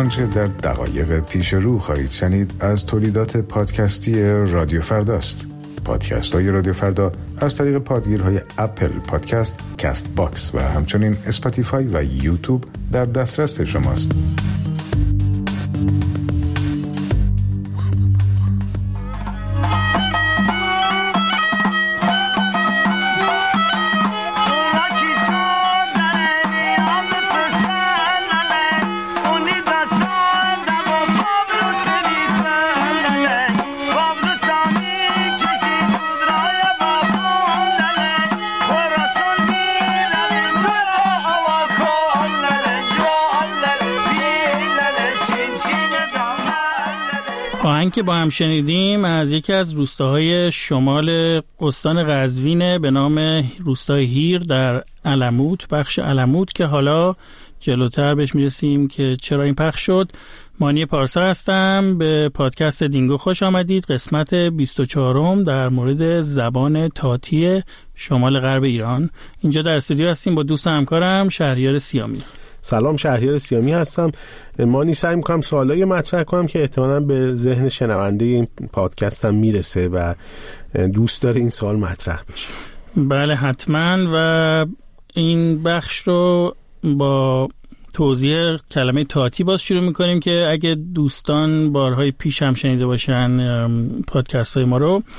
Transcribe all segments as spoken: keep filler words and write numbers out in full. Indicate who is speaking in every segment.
Speaker 1: آنچه در دقایق پیش رو خواهید شنید از تولیدات پادکستی رادیو فرداست. پادکست های رادیو فردا از طریق پادگیرهای اپل پادکست، کست باکس و همچنین اسپاتیفای و یوتیوب در دسترس شماست.
Speaker 2: آهنگ که با هم شنیدیم از یکی از روستاهای شمال استان قزوین به نام روستای هیر در علموت، بخش علموت که حالا جلوتر بهش میرسیم که چرا این پخش شد. مانی پارسا هستم. به پادکست دینگو خوش آمدید. قسمت بیست و چهارم در مورد زبان تاتی شمال غرب ایران. اینجا در استودیو هستیم با دوست همکارم شهریار سیامی.
Speaker 3: سلام، شهریار سیامی هستم. مانی سعی میکنم سوالایی مطرح کنم که احتمالاً به ذهن شنونده این پادکستم میرسه و دوست داره این سوال مطرح بشه.
Speaker 2: بله حتما. و این بخش رو با توضیح کلمه تاتی باز شروع میکنیم که اگه دوستان بارهای پیش هم شنیده باشن پادکست های ما رو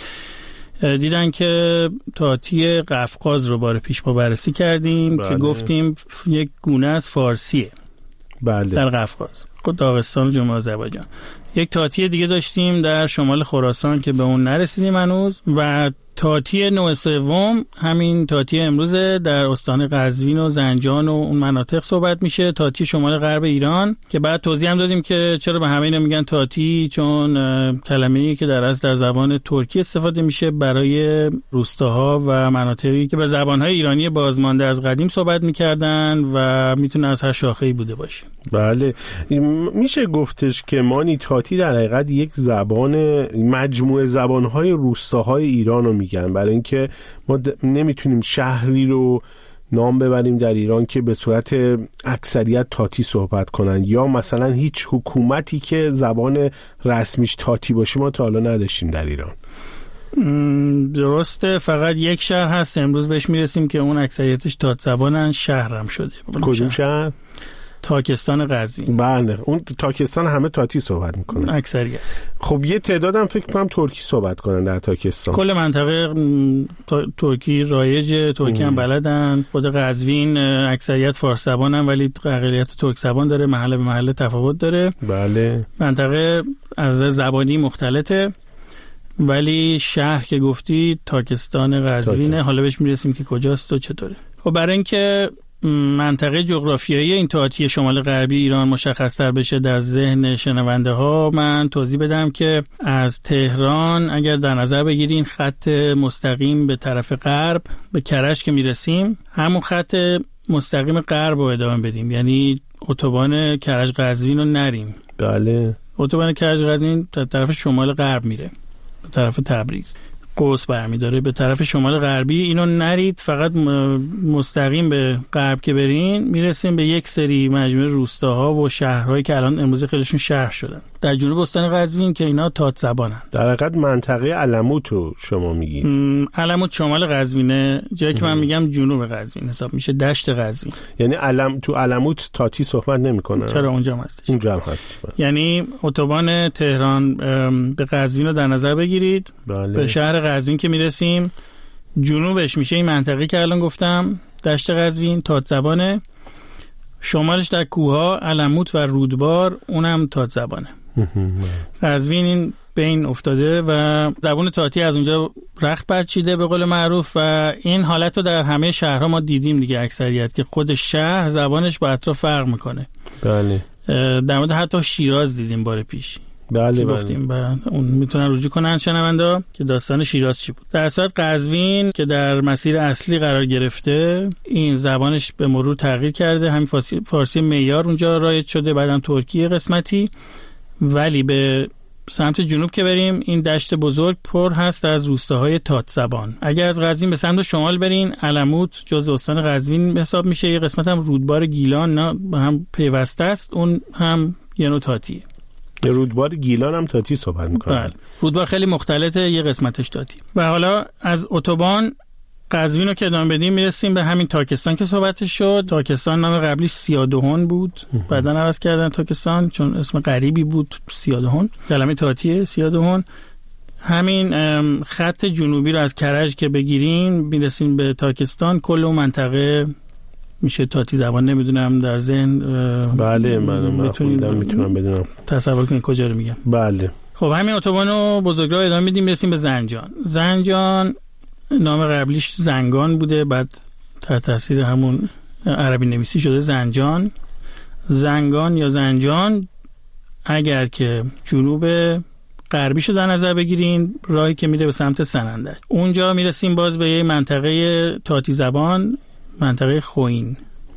Speaker 2: دیدن که تاتی قفقاز رو بار پیش ما بررسی کردیم. بله. که گفتیم یک گونه از فارسیه.
Speaker 3: بله.
Speaker 2: در قفقاز خود داغستان و جمهوری آذربایجان. یک تاتی دیگه داشتیم در شمال خراسان که به اون نرسیدیم هنوز. و تاتی نوع سوم همین تاتی امروز در استان قزوین و زنجان و اون مناطق صحبت میشه. تاتی شمال غرب ایران که بعد توضیح هم دادیم که چرا به همه اینا میگن تاتی، چون کلمه‌ای که در اصل در زبان ترکی استفاده میشه برای روستاها و مناطقی که به زبانهای ایرانی بازمانده از قدیم صحبت میکردن و میتونه از هر شاخه‌ای بوده باشه.
Speaker 3: بله، میشه گفتش که مانی تاتی در حقیقت یک زبان مجموعه زبانهای روستاهای ایران رو میگن، برای اینکه ما د... نمیتونیم شهری رو نام ببریم در ایران که به صورت اکثریت تاتی صحبت کنن، یا مثلا هیچ حکومتی که زبان رسمیش تاتی باشه ما تا حالا نداشتیم در ایران.
Speaker 2: درسته، فقط یک شهر هست امروز بهش میرسیم که اون اکثریتش تات زبانن، شهرم شده.
Speaker 3: کدوم شهر؟
Speaker 2: تاکستان قزوین.
Speaker 3: بله، اون تاکستان همه تاتی صحبت میکنن
Speaker 2: اکثریت.
Speaker 3: خب یه تعدادم فکر کنم ترکی صحبت کنن در تاکستان.
Speaker 2: کل منطقه ترکی رایجه، ترکی هم بلدن. خود قزوین اکثریت فارس زبانن ولی اقلیت ترک زبان داره، محله به محله تفاوت داره.
Speaker 3: بله.
Speaker 2: منطقه از زبانی مختلطه ولی شهر که گفتی تاکستان قزوینه. حالا بهش میرسیم که کجاست و چطوره. خب برای اینکه منطقه جغرافیایی این تاتی شمال غربی ایران مشخص‌تر بشه در ذهن شنونده ها، من توضیح بدم که از تهران اگر در نظر بگیریم خط مستقیم به طرف غرب به کرج که میرسیم، همون خط مستقیم غرب رو ادامه بدیم، یعنی اتوبان کرج قزوین رو نریم.
Speaker 3: بله.
Speaker 2: اتوبان کرج قزوین به طرف شمال غرب میره، به طرف تبریز قوس برمیداره به طرف شمال غربی. اینو نرید، فقط مستقیم به غرب که برین میرسیم به یک سری مجموعه روستاها و شهرهایی که الان امروز خیلیشون شهر شدن در جنوب استان قزوین که اینا تات زبانن.
Speaker 3: در حقیقت منطقه علموت رو شما میگید.
Speaker 2: علموت شمال قزوینه، جایی که من میگم جنوب قزوین حساب میشه، دشت قزوین.
Speaker 3: یعنی علم تو علموت تاتی صحبت نمیکنن؟
Speaker 2: چرا اونجا هم هستش.
Speaker 3: اونجا هم هست.
Speaker 2: یعنی اتوبان تهران به قزوین رو در نظر بگیرید.
Speaker 3: بله.
Speaker 2: به شهر قزوین که میرسیم جنوبش میشه این منطقه که الان گفتم دشت قزوین، تات زبانه. شمالش در کوها علموت و رودبار، اونم تات زبانه. قزوین این بین افتاده و زبان تاتی از اونجا رخت برچیده به قول معروف و این حالت رو در همه شهرها ما دیدیم دیگه، اکثریت که خود شهر زبانش با اطراف فرق میکنه.
Speaker 3: بله.
Speaker 2: در مورد حتی شیراز دیدیم بار پیش.
Speaker 3: بله
Speaker 2: گفتیم بله. اون میتونن رجوع کنن شنوندا که داستان شیراز چی بود. در صورت قزوین که در مسیر اصلی قرار گرفته، این زبانش به مرور تغییر کرده، همین فارسی فارسی معیار اونجا رایج شده، بعدم ترکی قسمتی. ولی به سمت جنوب که بریم این دشت بزرگ پر هست از روستاهای تات زبان. اگر از قزوین به سمت شمال برین، علموت جزء استان قزوین حساب میشه، یه قسمت هم رودبار گیلان نه هم پیوسته است، اون هم یه نوع تاتیه.
Speaker 3: رودبار گیلان هم تاتی صحبت میکنه.
Speaker 2: بله. رودبار خیلی مختلطه، یه قسمتش تاتی. و حالا از اتوبان قزوین رو که ادامه بدیم میرسیم به همین تاکستان که صحبتش شد. تاکستان نام قبلیش سیادهون بود، بعدن عوض کردن تاکستان چون اسم غریبی بود. سیادهون کلمه تاتیه. سیادهون همین خط جنوبی رو از کرج که بگیریم میرسیم به تاکستان. کل اون منطقه میشه تاتی زبان. نمیدونم در ذهن
Speaker 3: بله من میتونم میتونم بدونم
Speaker 2: تصور کنید کجا رو میگم.
Speaker 3: بله
Speaker 2: خب همین اتوبان رو بزرگراه ادامه میدیم میرسیم به زنجان. زنجان نام قبلیش زنگان بوده، بعد تحت تاثیر همون عربی نویسی شده زنجان. زنگان یا زنجان اگر که جنوب غربی شو در نظر بگیرین، راهی که میره به سمت سننده، اونجا میرسیم باز به یه منطقه تاتی زبان، منطقه خوین.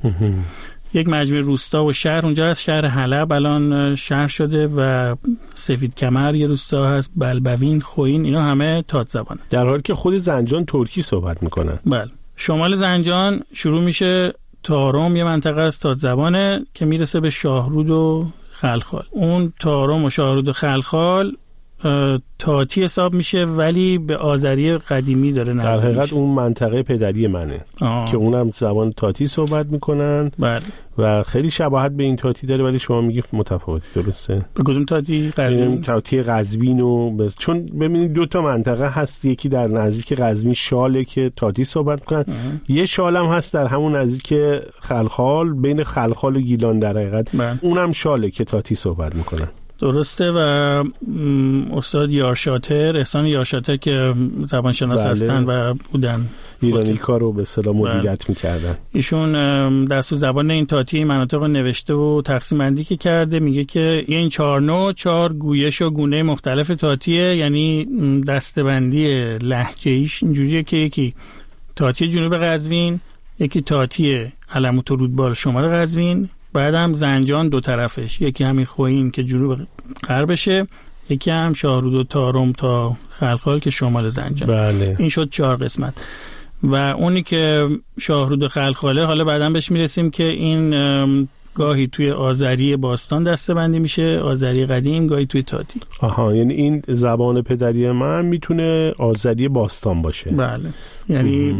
Speaker 2: یک مجموعه روستا و شهر اونجا هست. شهر حلب الان شهر شده و سفید کمر یه روستا هست، بلبوین، خوین، اینا همه تات زبانه،
Speaker 3: در حالی که خود زنجان ترکی صحبت میکنن.
Speaker 2: بله. شمال زنجان شروع میشه تارم، یه منطقه است تات زبانه که میرسه به شاهرود و خلخال. اون تارم و شاهرود و خلخال تاتی حساب میشه ولی به آذری قدیمی داره نزدیک.
Speaker 3: در حقیقت اون منطقه پدری منه آه. که اونم زبان تاتی صحبت میکنن.
Speaker 2: بله.
Speaker 3: و خیلی شباهت به این تاتی داره ولی شما میگید متفاوتی. درسته؟
Speaker 2: به کدوم تاتی؟ قزوین.
Speaker 3: تاتی قزوین و بس... چون ببینید دو تا منطقه هست، یکی در نزدیک قزوین شاله که تاتی صحبت میکنن آه. یه شال هم هست در همون نزدیک خلخال، بین خلخال و گیلان در حقیقت بله. اونم شاله که تاتی صحبت میکنن. درسته.
Speaker 2: و استاد یارشاتر، احسان یارشاتر که زبانشناس بله. هستن و بودن
Speaker 3: ایرانی کارو به اصطلاح مدیریت می‌کردن.
Speaker 2: ایشون دستور زبان این تاتی مناطق رو نوشته و تقسیم بندی که کرده. میگه که این چهار نوع چهار گویش و گونه مختلف تاتیه، یعنی دسته‌بندی لهجه‌ایش اینجوریه که یکی تاتی جنوب قزوین، یکی تاتی علموت و رودبار شمال قزوین، بعد هم زنجان دو طرفش، یکی همین خوین که جنوب غربشه، یکی هم شاهرود و تارم تا خلخال که شمال زنجان.
Speaker 3: بله.
Speaker 2: این شد چهار قسمت. و اونی که شاهرود و خلخاله حالا بعداً بهش میرسیم که این گاهی توی آذری باستان دسته بندی میشه، آذری قدیم، گاهی توی تاتی.
Speaker 3: آها، یعنی این زبان پدری من میتونه آذری باستان باشه.
Speaker 2: بله. یعنی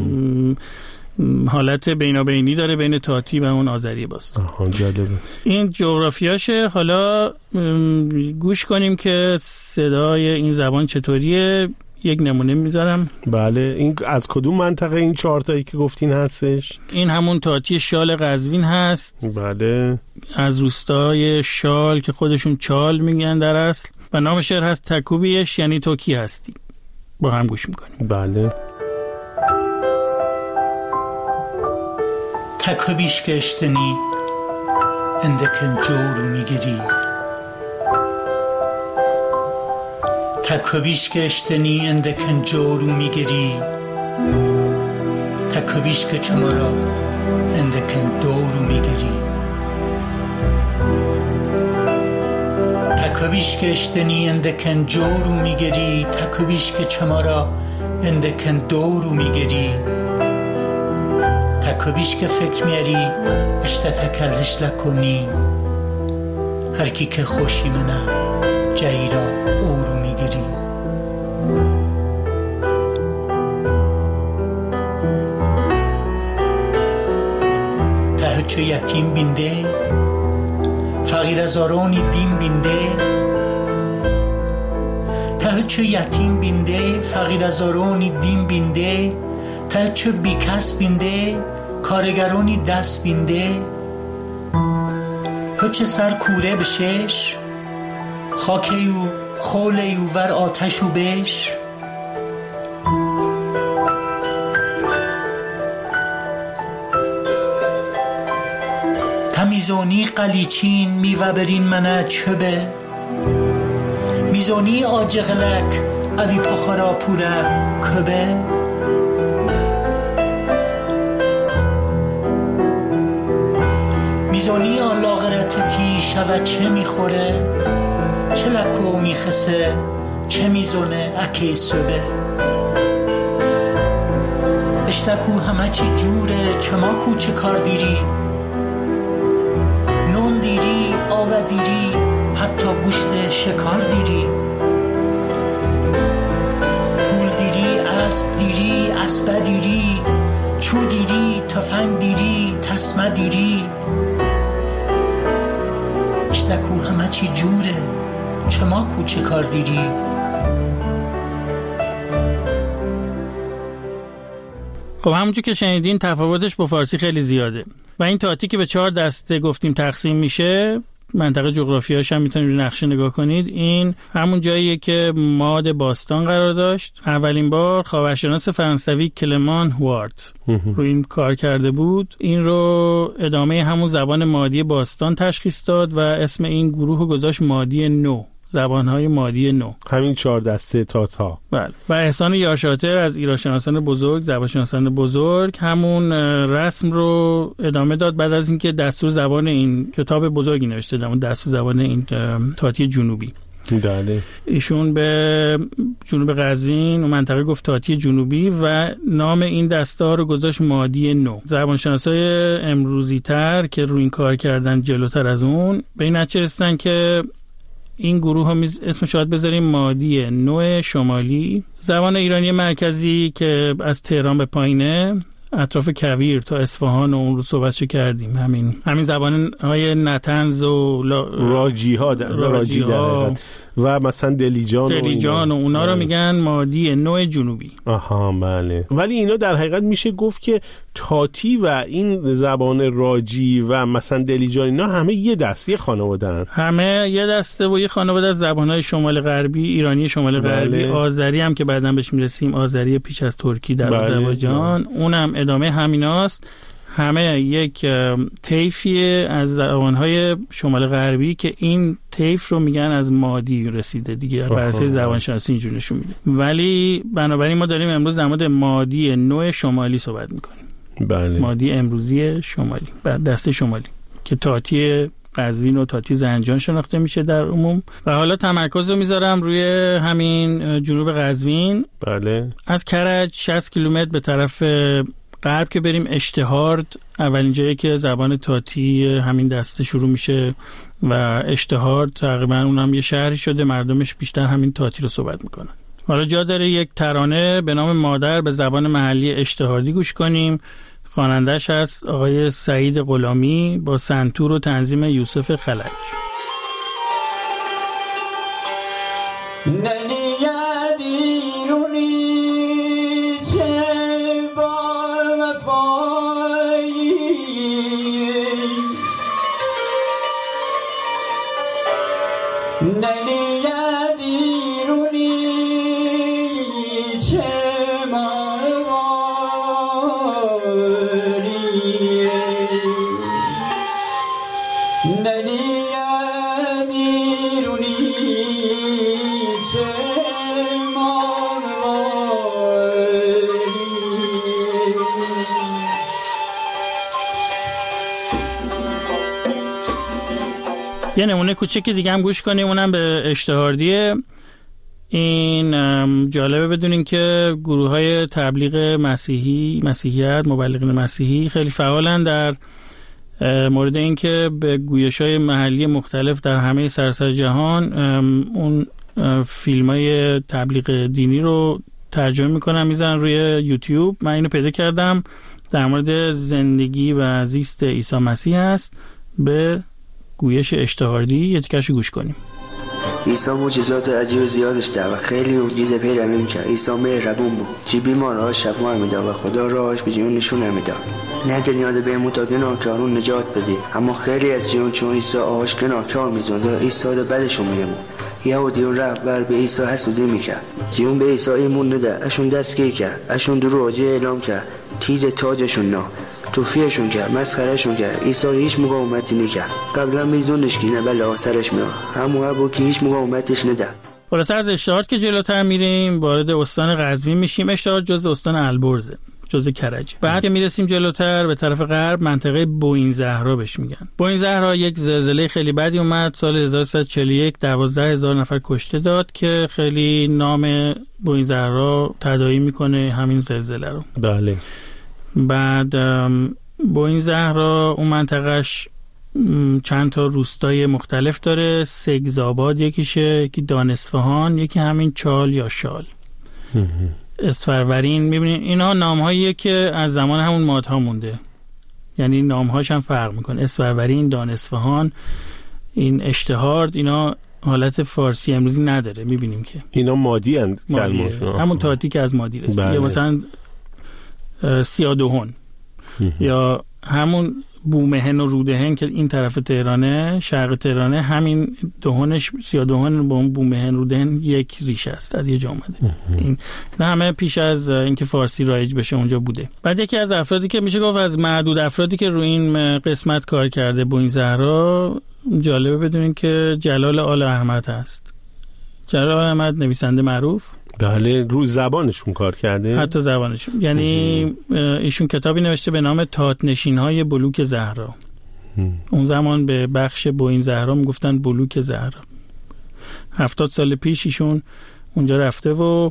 Speaker 2: حالت بینابینی داره بین تاتی و اون آذری باستان.
Speaker 3: آها، جالبه.
Speaker 2: این جغرافیاشه. حالا گوش کنیم که صدای این زبان چطوریه. یک نمونه میذارم.
Speaker 3: بله. این از کدوم منطقه این چهار تایی که گفتین هستش؟
Speaker 2: این همون تاتی شال قزوین هست.
Speaker 3: بله.
Speaker 2: از روستای شال که خودشون چال میگن در اصل. و نام شهر هست تکوبیش، یعنی توکی هستی. با هم گوش میکنیم.
Speaker 3: بله.
Speaker 4: تکوبیش که اشتنی اندکن جورو میگیری، تکوبیش که اشتنی اندکن جورو میگیری، تکوبیش که چمارا اندکن دورو میگیری، تکوبیش که اشتنی اندکن جورو میگیری، تکوبیش که چمارا اندکن دورو میگیری، تکوبیش که فکر میاری اشتا تکلش لکنی، هر کی که خوشی منه جایرا اورو میگیری. ته چو یتیم بینده فقیر از آرانی دین بینده، ته چو یتیم بینده فقیر از آرانی دین بینده، ته چو بیکس بینده کارگرانی دست بینده، پچه سر کوره بشش خاکیو خولیو ور آتشو بش، تمیزونی قلیچین میوه برین منه چبه، میزونی آجغلک اوی پخارا پوره کبه، میزونی آلاغرتتی شوه چه میخوره، چه لکو میخسه چه میزونه اکی سبه، اشتکو همه چی جوره چما کو چه کار دیری، نون دیری آوه دیری حتی گوشت شکار دیری، پول دیری، اسب دیری، اسبه دیری، چو دیری، تفنگ دیری، تسمه دیری. اشتکو همه چی جوره، چما کو چه کار دیری.
Speaker 2: خب همونجور که شنیدین تفاوتش با فارسی خیلی زیاده و این تاتی که به چهار دسته گفتیم تقسیم میشه، منطقه جغرافیاش هم میتونید روی نقشه نگاه کنید. این همون جاییه که ماد باستان قرار داشت. اولین بار خاورشناس فرانسوی کلمان هوارت روی این کار کرده بود. این رو ادامه همون زبان مادی باستان تشخیص داد و اسم این گروه رو گذاشت مادی نو، زبانهای مادی نو،
Speaker 3: همین چهار دسته تاتا.
Speaker 2: بله. و احسان یارشاتر از ایرانشناسان بزرگ، زبانشناسان بزرگ، همون رسم رو ادامه داد بعد از اینکه دستور زبان این کتاب بزرگی نوشته بود، دستور زبان این تاتی جنوبی.
Speaker 3: بله. ایشون
Speaker 2: به جنوب قزوین و منطقه گفت تاتی جنوبی و نام این دسته ها رو گذاشت مادی نو. زبانشناسای امروزی تر که روی این کار کردن جلوتر از اون به این نتیجه رسیدن که این گروه ها اسم شاید بذاریم مادی نو شمالی. زبان ایرانی مرکزی که از تهران به پایینه، اطراف کویر تا اصفهان و اون رو صحبتشو کردیم، همین همین زبان های نتنز و لا...
Speaker 3: راجی ها در راجی ها و مثلا دلیجان
Speaker 2: دلیجان و, و اونا رو میگن مادی نو جنوبی.
Speaker 3: آها بله. ولی اینا در حقیقت میشه گفت که تاتی و این زبان راجی و مثلا دلیجان اینا همه یه دسته خانواده‌ان،
Speaker 2: همه یه دسته و یه خانواده از زبان‌های شمال غربی، ایرانی شمال غربی. بله. آذری هم که بعداً بهش میرسیم، آذری پیش از ترکی در آذربایجان، بله. اونم ادامه همیناست. همه یک طیفی از زبان‌های شمال غربی که این طیف رو میگن از مادی رسیده دیگه، بر اساس زبان شناسی اینجوری نشون میده. ولی بنابراین ما داریم امروز در مورد مادی نوع شمالی صحبت میکنیم.
Speaker 3: بله.
Speaker 2: مادی امروزی شمالی، بعد دسته شمالی که تاتی قزوین و تاتی زنجان شناخته میشه در عموم. و حالا تمرکز رو میذارم روی همین جنوب قزوین.
Speaker 3: بله.
Speaker 2: از کرج شصت کیلومتر به طرف غرب که بریم، اشتهارد اولین جایی که زبان تاتی همین دسته شروع میشه و اشتهارد تقریبا اونم یه شهری شده، مردمش بیشتر همین تاتی رو صحبت میکنن. حالا جا داره یک ترانه به نام مادر به زبان محلی اشتهاردی گوش کنیم. خواننده‌اش هست آقای سعید غلامی با سنتور و تنظیم یوسف خلج. یه نمونه کوچیکی دیگه هم گوش کنیم، اونم به اشتهاردیه. این جالبه بدونین که گروه های تبلیغ مسیحی، مسیحیت، مبلغین مسیحی خیلی فعالن در مورد این که به گویش‌های محلی مختلف در همه سراسر جهان اون فیلم‌های تبلیغ دینی رو ترجمه میکنن، میزنن روی یوتیوب. من اینو پیدا کردم، در مورد زندگی و زیست عیسی مسیح هست، به گویش اشتهاردی یه تیکشو گوش کنیم.
Speaker 5: عیسی معجزات عجیب زیادش داشت و خیلی معجزه پیدا می‌کرد. عیسی مهربون بود، چی بیمارها شفا میداد و خدا راهش به جون نشون میداد. نه دنیا به متاقین ناکارون نجات بده، اما خیلی از جون چون عیسی آهاش که ناکار می‌زوند، عیسی رو بدشون می‌آمد. یهودیون رهبر به عیسی حسودی می‌کرد. جون به عیسی ایمون نده، اشون دستگیر کرد، اشون دروغی اعلام کرد، تیز تاجشون نه توفیهشون کرد، مسخرهشون کرد. عیسی هیچ مقاومتی نکرد. قبلا میزونش کی نه بلا سرش میاد، همون ابو که هیچ مقاومتش نده.
Speaker 2: خلاصه از اشتهارد که جلوتر میریم وارد استان قزوین میشیم. اشتهارد جزء استان البرزه، جزء کرج. بعد که میرسیم جلوتر به طرف غرب، منطقه بوین زهرا بهش میگن. بوین زهرا یک زلزله خیلی بدی اومد سال هزار و سیصد و چهل و یک، دوازده هزار نفر کشته داد که خیلی نام بوین زهرا تداعی میکنه همین زلزله رو.
Speaker 3: بله.
Speaker 2: بعد بوین زهرا اون منطقهش چند تا روستای مختلف داره، سگزآباد یکیشه، یکی داناصفهان، یکی همین چال یا شال. اسفرورین. میبینین اینا نام‌هاییه که از زمان همون مادها مونده، یعنی نام‌هاش هم فرق میکنه. اسفرورین، داناصفهان، این اشتهارد، اینا حالت فارسی امروزی نداره. میبینیم که
Speaker 3: اینا مادی اند کلمه‌شون،
Speaker 2: همون تاتی که از مادی رسید. یا مثلا سیادهن یا همون بومهن و رودهن که این طرف تهرانه، شرق تهرانه، همین دهنش سیادهن با اون بومهن رودهن یک ریشه است، از یه جا اومده. این نه همه پیش از اینکه فارسی رایج بشه اونجا بوده. بعد یکی از افرادی که میشه گفت از معدود افرادی که روی این قسمت کار کرده با این زهرا، جالبه بدونین که جلال آل احمد هست. جلال آل احمد نویسنده معروف،
Speaker 3: بله، رو زبانشون کار کرده،
Speaker 2: حتی زبانشون. یعنی ایشون کتابی نوشته به نام تات نشین‌های بلوک زهرا. اون زمان به بخش بوین زهرا میگفتن بلوک زهرا. هفتاد سال پیش ایشون اونجا رفته و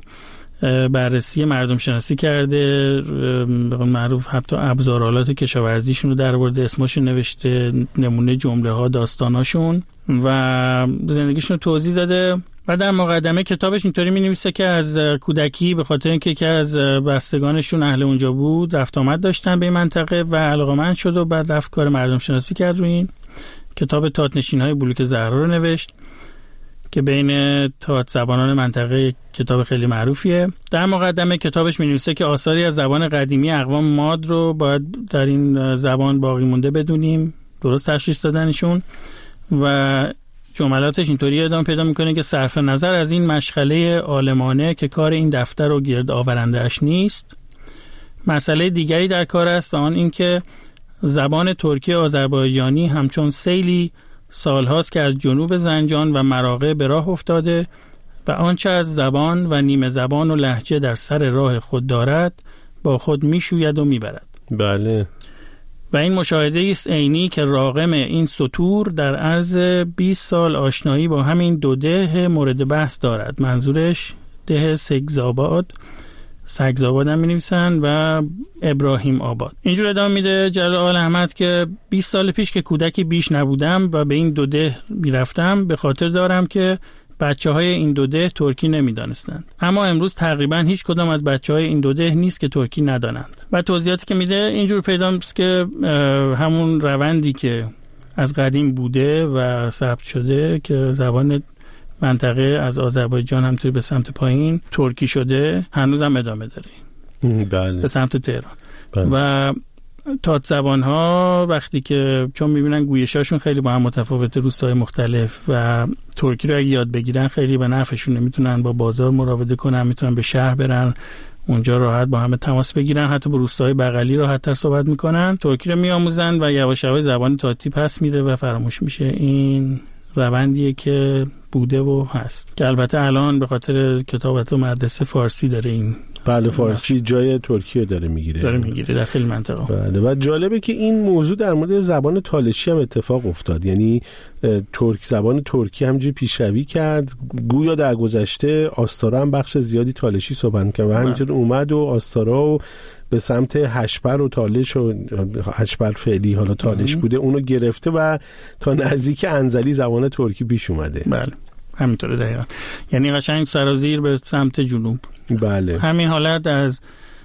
Speaker 2: بررسی مردم شناسی کرده، به قول معروف حتی ابزارالات کشاورزیشون رو در آورده، اسمشون نوشته، نمونه جمله ها، داستاناشون و زندگیشون رو توضیح داده. و در مقدمه کتابش اینطوری می‌نویسه که از کودکی به خاطر اینکه یکی از بستگانشون اهل اونجا بود، رفت آمد داشتن به این منطقه و علاقه‌مند شد و بعد رفت کار مردم شناسی کرد. روی این کتاب تات نشین‌های بلوک زهرا رو نوشت که بین تات زبانان منطقه کتاب خیلی معروفیه. در مقدمه کتابش می‌نویسه که آثاری از زبان قدیمی اقوام ماد رو باید در این زبان باقی مونده بدونیم، درست تشخیص دادنشون. و جملاتش اینطوری ادامه پیدا میکنه که صرف نظر از این مشغله عالمانه که کار این دفتر و گرد آورنده اش نیست، مسئله دیگری در کار است، آن این که زبان ترکی آذربایجانی همچون سیلی سالهاست که از جنوب زنجان و مراغه به راه افتاده و آنچه از زبان و نیمه زبان و لهجه در سر راه خود دارد با خود میشوید و میبرد.
Speaker 3: بله.
Speaker 2: و این مشاهده است عینی که راغم این سطور در عرض بیست سال آشنایی با همین دو ده مورد بحث دارد. منظورش ده سگزآباد، سگزآباد هم می‌نویسن، و ابراهیم آباد. اینجور ادامه میده جلال آل احمد که بیست سال پیش که کودکی بیش نبودم و به این دو ده میرفتم، به خاطر دارم که بچه های این دو ده ترکی نمیدانستند، اما امروز تقریبا هیچ کدام از بچه های این دو ده نیست که ترکی ندانند. و توضیحاتی که میده اینجور پیدا میشه که همون روندی که از قدیم بوده و ثبت شده که زبان منطقه از آذربایجان همطوری به سمت پایین ترکی شده، هنوز هم ادامه داره.
Speaker 3: بله.
Speaker 2: به سمت تهران.
Speaker 3: بله.
Speaker 2: و تات زبان ها وقتی که چون میبینن گویشاشون خیلی با هم متفاوته، روستای مختلف، و ترکی رو اگه یاد بگیرن خیلی به نفعشون، میتونن با بازار مراوده کنن، میتونن به شهر برن، اونجا راحت با همه تماس بگیرن، حتی با روستای بغلی راحت تر صحبت میکنن، ترکی رو میآموزن و یواش یواش زبان تاتی پس میره و فراموش میشه. این روندیه که بوده و هست، که البته الان به خاطر کتابت و مدرسه فارسی داره این.
Speaker 3: بله، فارسی جای ترکیه داره میگیره
Speaker 2: داره میگیره در خیلی منطقه.
Speaker 3: بله. و جالبه که این موضوع در مورد زبان تالشی هم اتفاق افتاد، یعنی ترک زبان ترکی همجوری پیشروی کرد، گویا در گذشته آستارا هم بخش زیادی تالشی صحبت کرد و همینطور اومد و آستارا و به سمت هشبر و تالش و هشبر فعلی حالا تالش بوده، اونو گرفته و تا نزدیک انزلی زبان ترکی پیش اومده.
Speaker 2: بله همینطوره دقیقا، یعنی قشنگ سرازیر به سمت جنوب.
Speaker 3: بله.
Speaker 2: همین حالت از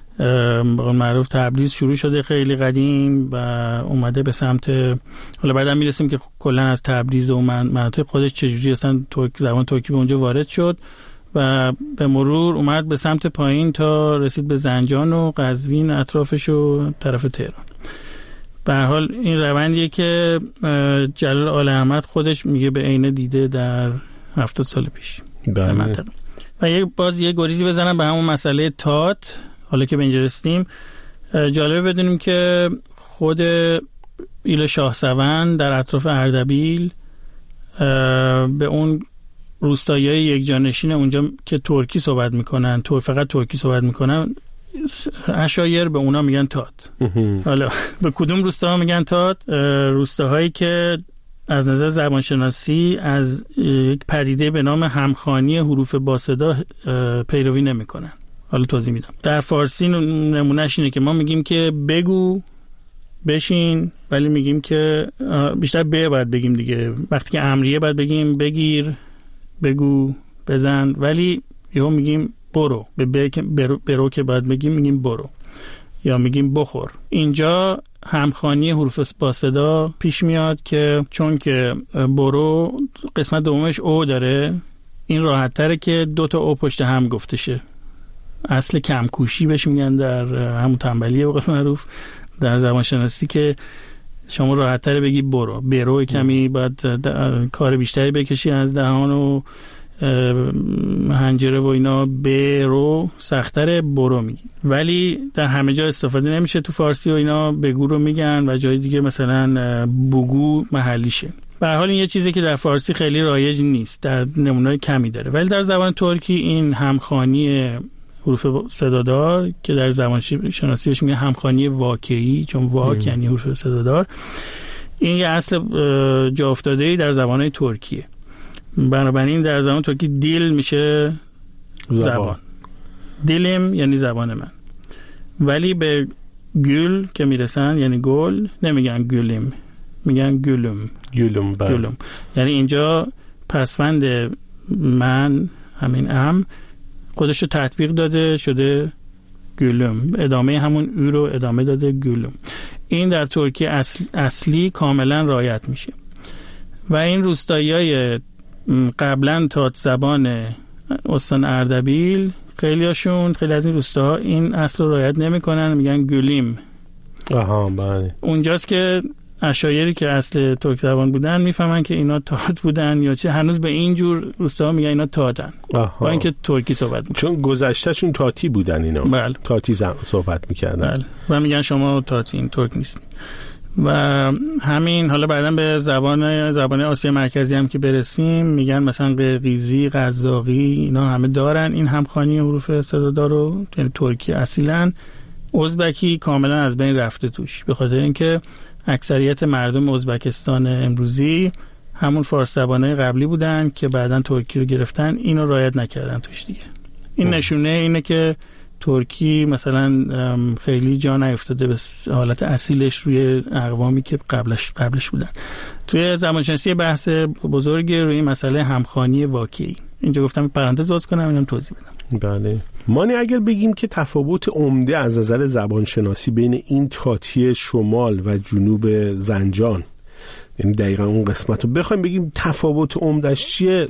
Speaker 2: معروف تبریز شروع شده خیلی قدیم و اومده به سمت، حالا بعدا میرسیم که کلا از تبریز و مناطق خودش چجوری اصلا ترک زبان ترکی به اونجا وارد شد و به مرور اومد به سمت پایین تا رسید به زنجان و قزوین اطرافش و طرف تهران. به هر حال این روندیه که جلال آل احمد خودش میگه به عینه دیده در هفتاد سال پیش.
Speaker 3: بله.
Speaker 2: و یک باز یه گریزی بزنم به همون مسئله تات. حالا که به اینجا رسیدیم، جالبه بدونیم که خود ایل شاهسوند در اطراف اردبیل به اون روستایی‌های یک جانشین اونجا که ترکی صحبت میکنن، تو فقط ترکی صحبت میکنن، عشایر به اونا میگن تات. حالا به کدوم روستاها میگن تات؟ روستاهایی که از نظر زبانشناسی از یک پدیده به نام همخوانی حروف با صدا پیروی نمیکنن. حالا توضیح میدم. در فارسی نمونهش اینه که ما میگیم که بگو بشین، ولی میگیم که بیشتر به باید بگیم دیگه. وقتی که امریه باید بگیم بگیر، بگو، بزن، ولی یهو میگیم برو. به به برو, برو که باید بگیم میگیم برو، یا میگیم بخور. اینجا همخوانی حروف با صدا پیش میاد که چون که برو قسمت دومش او داره، این راحت تره که دو تا او پشت هم گفته شه. اصل کمکوشی بهش میگن در همون تنبلیه به قول معروف در زبان شناسی، که شما راحت تره بگی برو. برو کمی باید کار بیشتری بکشی از دهان و حنجره و اینا. برو سختره، برو میگی. ولی در همه جا استفاده نمیشه تو فارسی و اینا بگو رو میگن و جای دیگه مثلا بگو محلیشه. به هر حال این یه چیزی که در فارسی خیلی رایج نیست، در نمونه‌های کمی داره، ولی در زبان ترکی این همخوانی حروف صدادار که در زبان شناسی بهش میگن همخوانی واکعی، چون واک یعنی حروف صدادار، این یه اصل جا افتاده‌ای در زبان‌های ترکیه. بنابراین در زبان ترکی دیل میشه زبان, زبان. دیلم یعنی زبان من. ولی به گل که میرسن یعنی گل نمیگن گلیم، میگن گلم.
Speaker 3: گلم
Speaker 2: گلم یعنی اینجا پسوند من همین ام خودش رو تطبیق داده شده گلم، ادامه همون او رو ادامه داده گلم. این در ترکی اصل اصلی کاملا رعایت میشه و این روستایی‌های قبلا تات زبان استان اردبیل خیلی هاشون، خیلی از این روستاها این اصل رو رعایت نمی‌کنن، میگن گلیم.
Speaker 3: آها بله.
Speaker 2: اونجاست که عشایری که اصل ترک زبان بودن میفهمن که اینا تات بودن یا چه، هنوز به این جور روستاها میگن اینا تاتن، با اینکه ترکی صحبت میکنن،
Speaker 3: چون گذشتهشون تاتی بودن اینا.
Speaker 2: بله.
Speaker 3: تاتی صحبت میکردن.
Speaker 2: بله. و میگن شما تاتین، ترک نیستین. و همین حالا بعداً به زبان زبان آسیا مرکزی هم که برسیم میگن مثلا قرقیزی، قزاقی، اینا همه دارن این همخوانی حروف صدادار رو، یعنی ترکی اصیلاً. ازبکی کاملا از بین رفته توش، به خاطر اینکه اکثریت مردم ازبکستان امروزی همون فارس زبانای قبلی بودن که بعداً ترکی رو گرفتن، اینو رعایت نکردن توش دیگه. این نشونه اینه که ترکی مثلا خیلی جا نیفتاده به حالت اصیلش روی اقوامی که قبلش قبلش بودن. توی زبانشناسی بحث بزرگی روی مسئله همخوانی واکعی. اینجا گفتم پرانتز باز کنم اینم توضیح بدم.
Speaker 3: بله. مانی اگر بگیم که تفاوت عمده از نظر زبانشناسی بین این تاتی شمال و جنوب زنجان، یعنی دقیقا اون قسمت رو بخوایم بگیم تفاوت عمدهش چیه،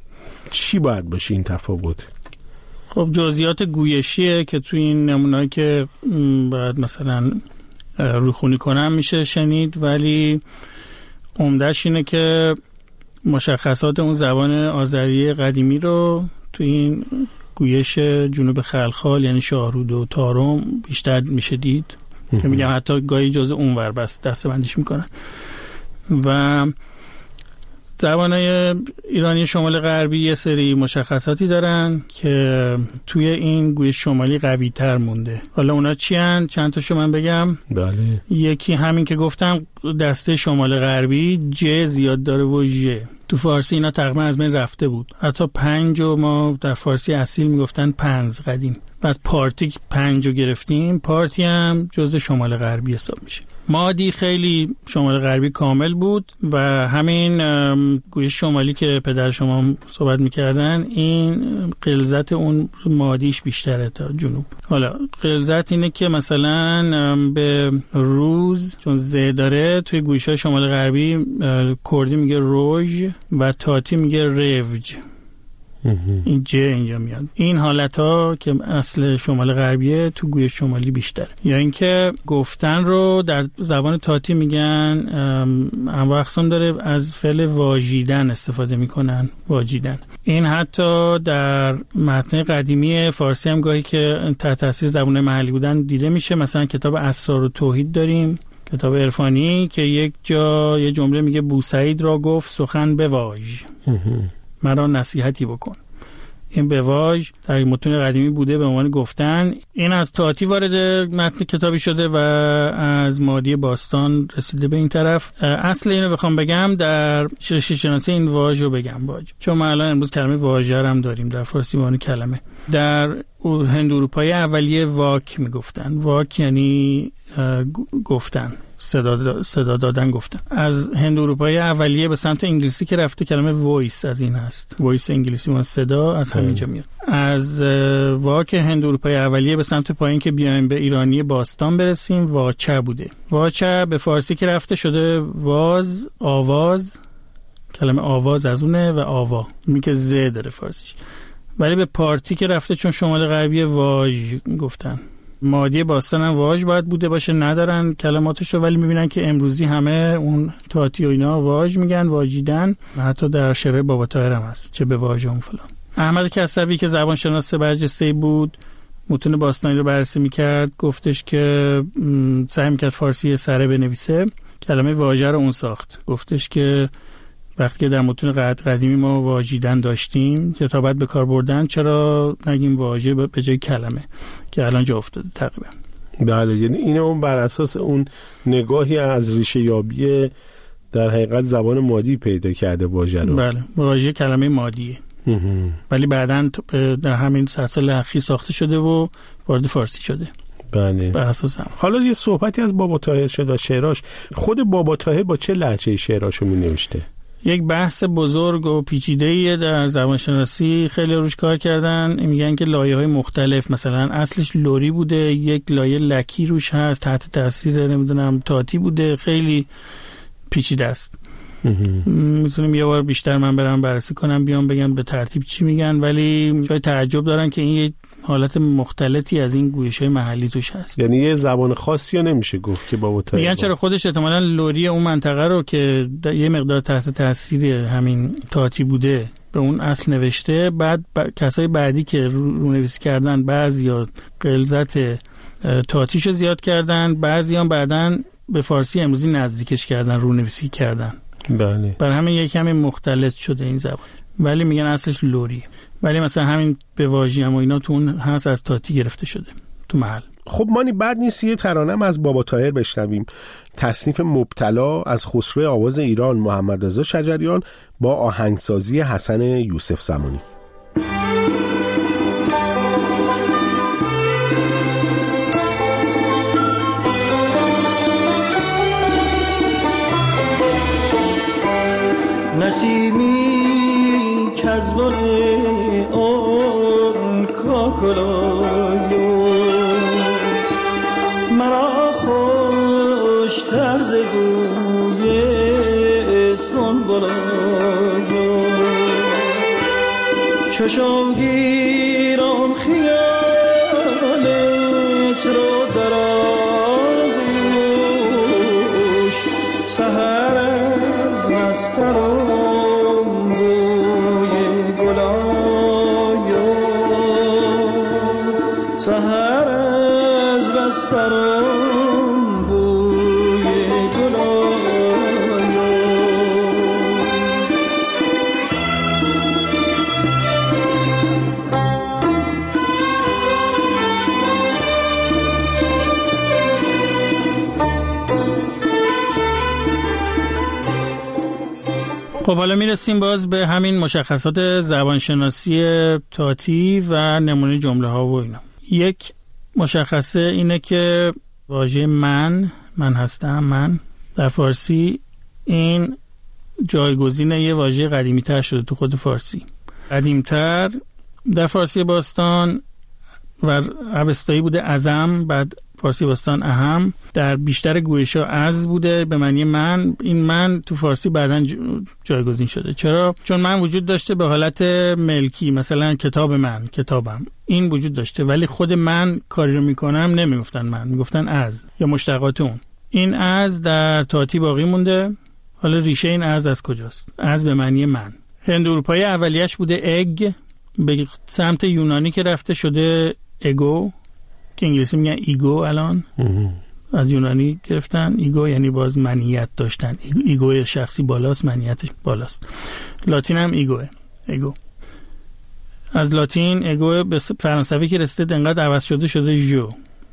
Speaker 3: چی باید باشه این تفاوت؟
Speaker 2: خب جزئیات گویشیه که توی این نمونه‌ای که باید مثلا روخونی کنم میشه شنید، ولی عمده‌اش اینه که مشخصات اون زبان آذری قدیمی رو توی این گویش جنوب خلخال یعنی شاهرود و تارم بیشتر میشه دید که میگم حتی گاهی جزء اونور بس دسته بندیش میکنن. و زبانهای ایرانی شمال غربی یه سری مشخصاتی دارن که توی این گویش شمالی قوی تر مونده. حالا اونا چی هن؟ چند تاشو من بگم؟
Speaker 3: بله.
Speaker 2: یکی همین که گفتم دسته شمال غربی ج زیاد داره و ژ. تو فارسی اینا تقریبا از بین رفته بود. حتی پنج و ما در فارسی اصیل میگفتن پنز قدیم. پس پارتی پنج رو گرفتیم، پارتی هم جزء شمال غربی حساب میشه. مادی خیلی شمال غربی کامل بود و همین گویش شمالی که پدر شما صحبت میکردن این غلظت اون مادیش بیشتره تا جنوب. حالا غلظت اینه که مثلا به روز چون ز داره توی گویش های شمال غربی کردی میگه روژ و تاتی میگه روج. این ج اینجا میاد. این حالت ها که اصل شمال غربیه تو گویش شمالی بیشتر. یا اینکه گفتن رو در زبان تاتی میگن انواع اقسام داره، از فعل واژیدن استفاده میکنن، واجیدن. این حتی در متن قدیمی فارسی هم گاهی که تحت تاثیر زبان محلی بودن دیده میشه. مثلا کتاب اسرار و توحید داریم، کتاب عرفانی، که یک جا یه جمله میگه بوسعید را گفت سخن بواژ، مرا نصیحتی بکن. این بواژ در متون قدیمی بوده به عنوان گفتن. این از تاتی وارد متن کتابی شده و از مادی باستان رسیده به این طرف. اصل اینو بخوام بگم در شرشی شناسی این واژه رو بگم واژه، چون ما الان امروز کلمه واژه هم داریم در فارسی به عنوان کلمه. در هند اروپایی اولیه واک میگفتن. واک یعنی گفتن، صدا صدا دادن، گفتن. از هند اروپایی اولیه به سمت انگلیسی که رفته کلمه وایس از این هست. وایس انگلیسی ما صدا از همینجا میاد. از واک هند اروپایی اولیه به سمت پایین که بیایم به ایرانی باستان برسیم واچه بوده. واچه به فارسی که رفته شده واز، آواز، کلمه آواز از اونه و آوا می که ز داره فارسیش. ولی به پارتی که رفته چون شمال غربی واژ گفتن. مادی باستان هم واژ باید بوده باشه، ندارن کلماتشو، ولی میبینن که امروزی همه اون تاتی و اینا واژ میگن، واجیدن. حتی در شعر بابا طاهر هم هست چه به واژ اون فلان. احمد کسروی که زبان شناس برجسته بود متون باستانی رو بررسی میکرد، گفتش که سعی میکرد فارسی سره بنویسه، کلمه واژه رو اون ساخت. گفتش که وقتی که در متون قدیمی ما واژیدن داشتیم، کتابت به کار بردن، چرا نگیم واژه به جای کلمه، که الان جا افتاده تقریبا.
Speaker 3: بله، یعنی اینه اون بر اساس اون نگاهی از ریشه یابی در حقیقت زبان مادی پیدا کرده واژه رو.
Speaker 2: بله، واژه کلمه مادیه، ولی بعداً در همین سال اخیر ساخته شده و وارد فارسی شده.
Speaker 3: بله.
Speaker 2: بر اساس هم.
Speaker 3: حالا یه صحبتی از بابا طاهر شد و شعراش. خود بابا طاهر با چه لهجه شعراشو می نوشته؟
Speaker 2: یک بحث بزرگ و پیچیده‌ای در زبانشناسی، خیلی روش کار کردن. میگن که لایه‌های مختلف، مثلا اصلش لری بوده، یک لایه لکی روش هست، تحت تاثیر نمیدونم تاتی بوده، خیلی پیچیده است. میتونیم یه بار بیشتر من برم بررسی کنم بیام بگم به ترتیب چی میگن، ولی جای تعجب دارن که این یه حالت مختلطی از این گویش‌های محلی توش هست.
Speaker 3: یعنی یه زبان خاصی ها نمیشه گفت که بابا طاهر.
Speaker 2: میگن چرا خودش احتمالاً لری اون منطقه رو که یه مقدار تحت تاثیر همین تاتی بوده به اون اصل نوشته، بعد ب... کسای بعدی که رونویسی کردن بعضیا غلظت تاتیشو زیاد کردن، بعضیام بعدن به فارسی امروزی نزدیکش کردن، رونویسی کردن.
Speaker 3: بله.
Speaker 2: بر همین یک کمی مختلط شده این زبان، ولی میگن اصلش لوری. ولی مثلا همین به واژی هم و اینا تو اون هست از تاتی گرفته شده تو محل.
Speaker 3: خب مانی بعد نیست یه ترانم از بابا طاهر بشنویم، تصنیف مبتلا از خسرو آواز ایران محمد رضا شجریان با آهنگسازی حسن یوسف زمانی.
Speaker 6: نسیمی کزبان آن کاکلایو مرا خوش طرز گوی سنبلایو چشم گیرم خیالت رو در آغوش سهر از نسترم سهر از بسترم بوی گلایو.
Speaker 2: خب حالا میرسیم باز به همین مشخصات زبانشناسی تاتی و نمونه جمله ها و اینا. یک مشخصه اینه که واژه من، من هستم، من در فارسی این جایگزین یه واژه قدیمی تر شده تو خود فارسی. قدیم تر در فارسی باستان و اوستایی بوده ازم، بعد فارسی باستان اهم، در بیشتر گویش‌ها از بوده به معنی من. این من تو فارسی بعداً جایگزین شده. چرا؟ چون من وجود داشته به حالت ملکی، مثلا کتاب من، کتابم، این وجود داشته، ولی خود من کاری رو میکنم نمیگفتن من، میگفتن از یا مشتقات اون. این از در تاتی باقی مونده. حالا ریشه این از از کجاست؟ از به معنی من. هند اروپایی اولیش بوده اگ، به سمت یونانی که رفته شده اگو، که انگلیسی میگن ایگو. الان از یونانی گرفتن. ایگو یعنی باز منیت داشتن، ایگو شخصی بالاست، منیتش بالاست. لاتین هم ایگوه، ایگو. از لاتین ایگو به فرانسوی که رسیده انقدر عوض شده شده جو.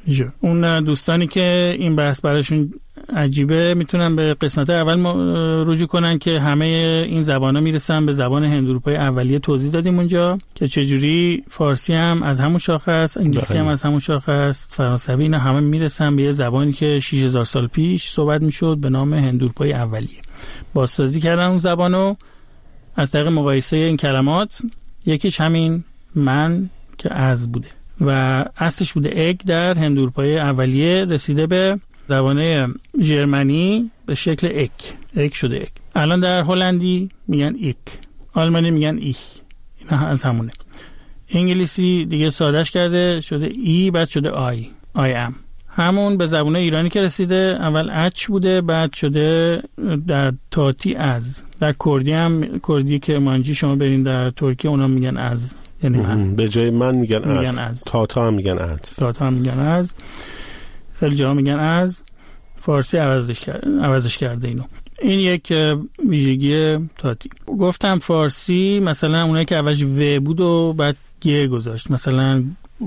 Speaker 2: جو. اون دوستانی که این بحث براشون عجیبه میتونن به قسمت اول رجوع کنن که همه این زبانا میرسن به زبان هندواروپای اولیه. توضیح دادیم اونجا که چجوری فارسی هم از همون شاخه است، انگلیسی هم از همون شاخه است، فرانسوی، اینا همه میرسن به یه زبانی که شش هزار سال پیش صحبت میشد به نام هندواروپای اولیه. بازسازی کردن اون زبانو از طریق مقایسه این کلمات. یکیش همین من که از بوده و اصلش بوده اگ در هندواروپای اولیه، رسیده به زبانه ژرمنی به شکل اک، اک شده اک. الان در هلندی میگن ایک، آلمانی میگن ایک، اینا از همونه. انگلیسی دیگه سادهش کرده شده ای، بعد شده آی، آی ام. همون به زبان ایرانی که رسیده اول اچ بوده، بعد شده در تاتی از. در کردی هم، کردی که مانجی شما برین در ترکیه اونا میگن از، یعنی من.
Speaker 3: به جای من میگن, میگن از.
Speaker 2: از.
Speaker 3: تاتا هم میگن از.
Speaker 2: تاتا هم میگن از. خیلی جاها میگن از. فارسی عوضش کرده، عوضش کرده اینو. این یک ویژگی تاتی. گفتم فارسی مثلا اونایی که اولش و بود و بعد گ گذاشت، مثلا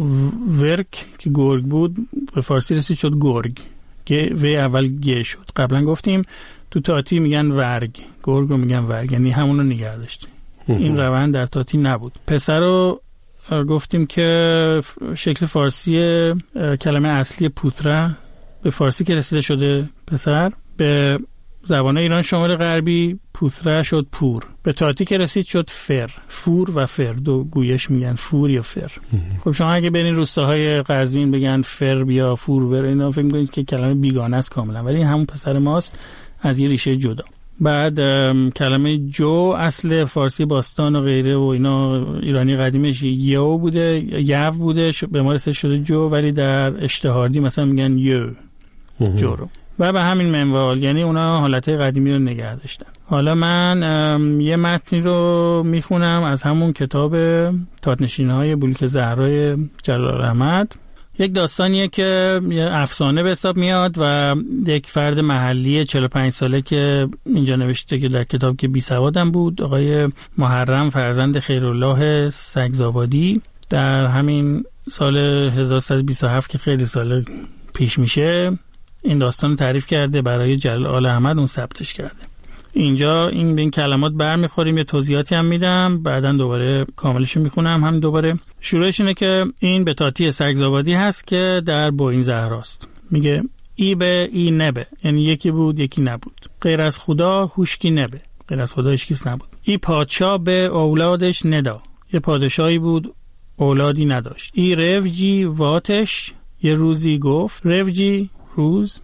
Speaker 2: ورک که گرگ بود به فارسی رسید شد گرگ، گ و اول گ شد. قبلا گفتیم تو تاتی میگن ورگ، گرگ رو میگن ورگ، یعنی همون رو نگه داشتیم. این روند در تاتی نبود. پسر رو گفتیم که شکل فارسی کلمه اصلی پوتره به فارسی که رسیده شده پسر، به زبان ایران شمال غربی پوتره شد پور، به تاتی که رسید شد فر. فور و فر دو گویش میگن، فور یا فر. خب شما اگه برین روستاهای قزوین بگن فر یا فور بر، اینا فکر می‌کنید که کلمه بیگانه است کاملا، ولی این همون پسر ماست از یه ریشه جدا. بعد کلمه جو اصل فارسی باستان و غیره و اینا ایرانی قدیمش یو بوده، یو بوده، به ما رسید شده جو، ولی در اشتهاردی مثلا میگن یو جو رو. و به همین منوال، یعنی اونا حالتهای قدیمی رو نگه داشتن. حالا من یه متنی رو میخونم از همون کتاب تات‌نشین‌های بلوک زهرای جلال احمد. یک داستانیه که یه افسانه به حساب میاد و یک فرد محلی چهل و پنج ساله که اینجا نوشته که در کتاب که بی سوادم بود، آقای محرم فرزند خیرالله سگزآبادی، در همین سال هزار و سیصد و بیست و هفت که خیلی سال پیش میشه این داستان تعریف کرده، برای جلال احمد اون ثبتش کرده. اینجا این به این کلمات برمیخوریم، یه توضیحاتی هم میدم، بعداً دوباره کاملش میخونم. هم دوباره شروعش اینه که این به تاتی سگزآبادی هست که در بوین زهراست. میگه ای به ای نبه، یعنی یکی بود یکی نبود. غیر از خدا هوشکی نبه، غیر از خدا هیچ کس نبود. ای پادشاه به اولادش ندا، یه پادشاهی بود اولادی نداشت. ای رفجی واتش، یه روزی گفت. رفجی روز،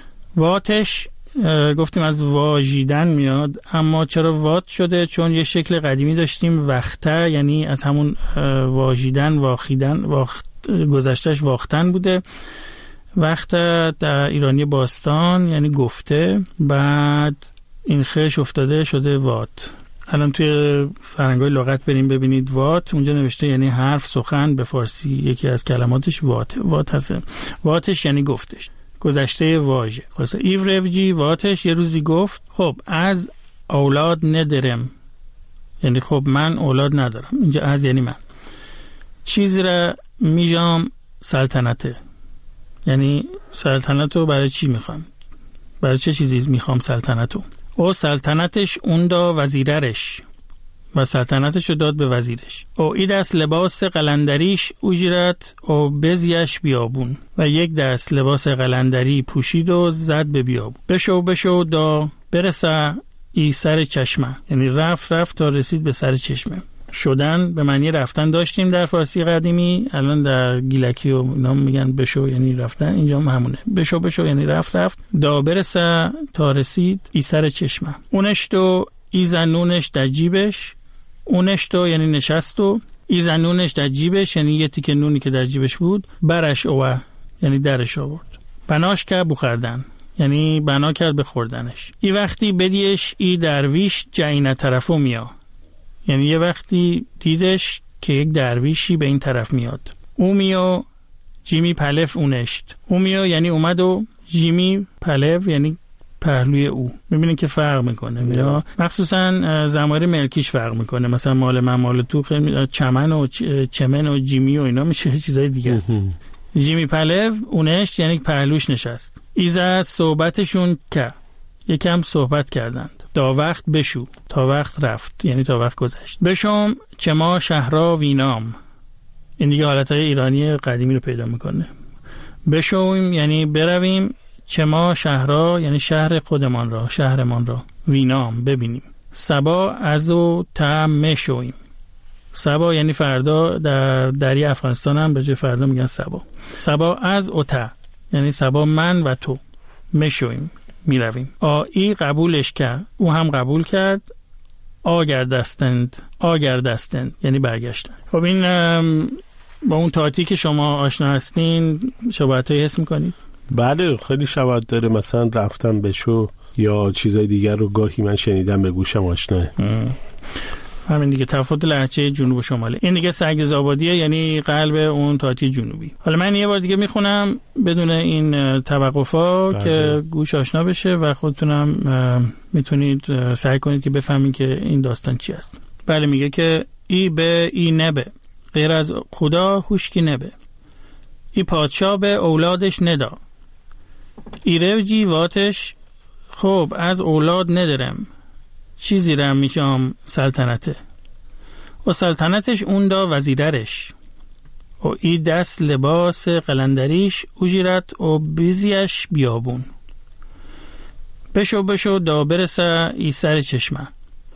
Speaker 2: واتش گفتیم از واژیدن میاد، اما چرا وات شده؟ چون یه شکل قدیمی داشتیم وقته، یعنی از همون واژیدن، واخیدن، واخت گذشتهش واختن بوده. وقت در ایرانی باستان یعنی گفته، بعد این خش افتاده شده وات. الان توی فرهنگ‌های لغت بریم ببینید وات اونجا نوشته یعنی حرف، سخن. به فارسی یکی از کلماتش وات، وات هست. واتش یعنی گفتش، گذشته واژه. خلاص ایو رفجی واتش، یه روزی گفت خب از اولاد ندارم، یعنی خب من اولاد ندارم. اینجا از یعنی من. چیزی را میجام سلطنته، یعنی سلطنتو برای چی میخوام، برای چه چیزی میخوام سلطنتو. او سلطنتش اون دا وزیرش و سلطنتش رو داد به وزیرش. او ای دست لباس قلندریش اجرت او بزیش بیابون، و یک دست لباس قلندری پوشید و زد به بیابون. بشو بشو دا برسه ای سر چشمه، یعنی رفت رفت تا رسید به سر چشمه. شدن به معنی رفتن داشتیم در فارسی قدیمی، الان در گیلکی و اینا میگن بشو یعنی رفتن، اینجا هم همونه. بشو بشو یعنی رفت رفت، دا برسه تا رسید ای سر چشمه. اونش تو ای زنونش در جیبش، اونش تو یعنی نشست و ای زنونش در جیبش یعنی یه تیکه نونی که در جیبش بود. برش اوه یعنی درش آورد. بناش که بخوردن یعنی بنا کرد به خوردنش. ای وقتی بدیش ای درویش جاینا طرفو میا، یعنی یه وقتی دیدش که یک درویشی به این طرف میاد. او میا جیمی پلف اونشت. او میا یعنی اومد و جیمی پلف یعنی پهلوی او. میبینید که فرق میکنه، میره مخصوصا زماره ملکیش فرق میکنه. مثلا مال من مال تو خیلی چمن و چمن و جیمی و اینا میشه چیزای دیگه است. جیمی پلو اونش یعنی پهلوش نشست. ایزا صحبتشون که یکم صحبت کردند. تا وقت بشو، تا وقت رفت یعنی تا وقت گذشت. بشم چما شهرا وینام، این دیگه حالتهای ایرانی قدیمی رو پیدا میکنه. بشویم یعنی برویم، چما شهرا یعنی شهر خودمان را، شهرمان را، وینام ببینیم. سبا از و تا مشویم، سبا یعنی فردا، در دری افغانستان هم به جای فردا میگن سبا. سبا از و تا یعنی سبا من و تو، مشویم میرویم. آی قبولش کرد، او هم قبول کرد. آگردستند، آگردستند یعنی برگشتن. خب این با اون تاتی که شما آشنا هستین شباهتایی حس میکنید؟
Speaker 3: بله خیلی شباهت داره. مثلا رفتم بشو یا چیزای دیگر رو گاهی من شنیدم به گوشم آشناه.
Speaker 2: همین دیگه تفاوت لهجه جنوب و شماله. این دیگه سگزآبادیه یعنی قلب اون تاتی جنوبی. حالا من یه بار دیگه میخونم بدون این توقفا که گوش آشنا بشه و خودتونم میتونید سعی کنید که بفهمید که این داستان چی است. بله میگه که ای به ای نبه، غیر از خدا هوشکی نبه. ای پادشاه به اولادش ندا، ای رو جیواتش خب از اولاد ندارم، چیزی رم میشم سلطنته و سلطنتش اون دا وزیرش و ای دست لباس قلندریش اجیرت و بیزیش بیابون. بشو بشو دا برسه ای سر چشمه،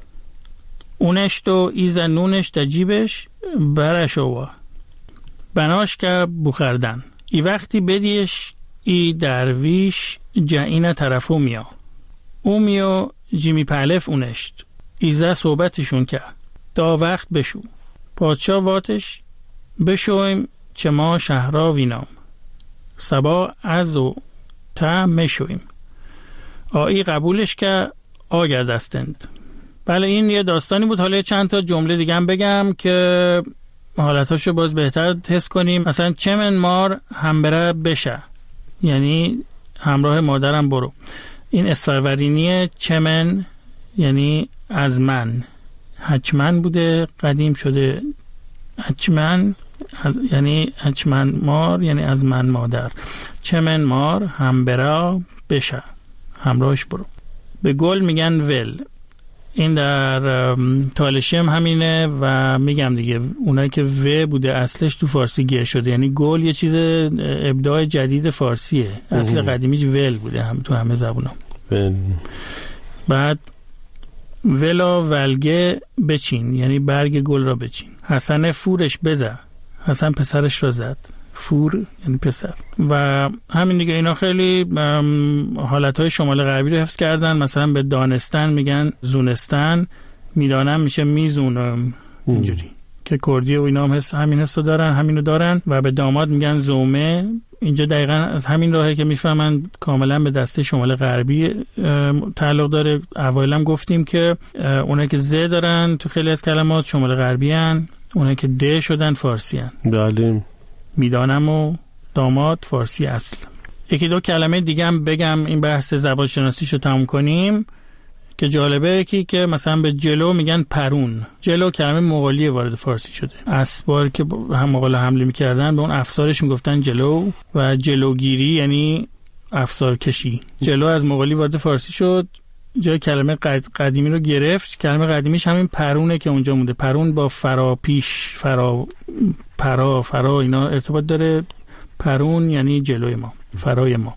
Speaker 2: اونش تو ای زنونش دا جیبش برشو و بناش که بخردن. ای وقتی بدیش ای درویش جعین طرفو میا، او میو جیمی پلف اونشت. ایزا صحبتشون که دا وقت بشو، پادشاه واتش بشویم چما شهرا وینام. سبا از و تا مشویم. آئی قبولش که آگردستند. بله این یه داستانی بود. حالا چند تا جمله دیگه هم بگم که حالتاشو باز بهتر حس کنیم. مثلا چمن مار همبره بشه یعنی همراه مادرم برو. این اسفرورینی چمن یعنی از من، هچمن بوده قدیم شده هچمن از یعنی هچمن مار یعنی از من مادر. چمن مار همبرا بشه همراهش برو. به گل میگن ول. این در تالشی هم همینه و میگم دیگه اونایی که و بوده اصلش تو فارسی گه شده یعنی گل یه چیز ابداع جدید فارسیه. اصل قدیمیش ول بوده هم تو همه زبونا. بعد ولا ولگه بچین یعنی برگ گل را بچین. حسن فورش بزه، حسن پسرش را زد. فور یعنی پسر. و همین دیگه اینا خیلی حالتهای شمال غربی رو حفظ کردن. مثلا به دانستن میگن زونستن، میدانم میشه میزونم اینجوری که کردی و اینا هم حس همین حسو دارن، همینو دارن. و به داماد میگن زومه. اینجا دقیقاً از همین راهه که میفهمن کاملا به دسته شمال غربی تعلق داره. اوایلم گفتیم که اونایی که ز دارن تو خیلی از کلمات شمال غربی ان، اونایی که د شدن فارسی ان.
Speaker 3: بله
Speaker 2: میدانم و داماد فارسی اصل. یکی دو کلمه دیگه هم بگم این بحث زبان شناسیشو تموم کنیم که جالبه. یکی که مثلا به جلو میگن پرون. جلو کلمه مغولی وارد فارسی شده. اسبار که هم مغول حمله میکردن به اون افسارش میگفتن جلو و جلوگیری یعنی افسار کشی. جلو از مغولی وارد فارسی شد، جای کلمه قدیمی رو گرفت. کلمه قدیمیش همین پرونه که اونجا مونده. پرون با فرا پیش، فرا پرا فرا اینا ارتباط داره. پرون یعنی جلوی ما، فرای ما.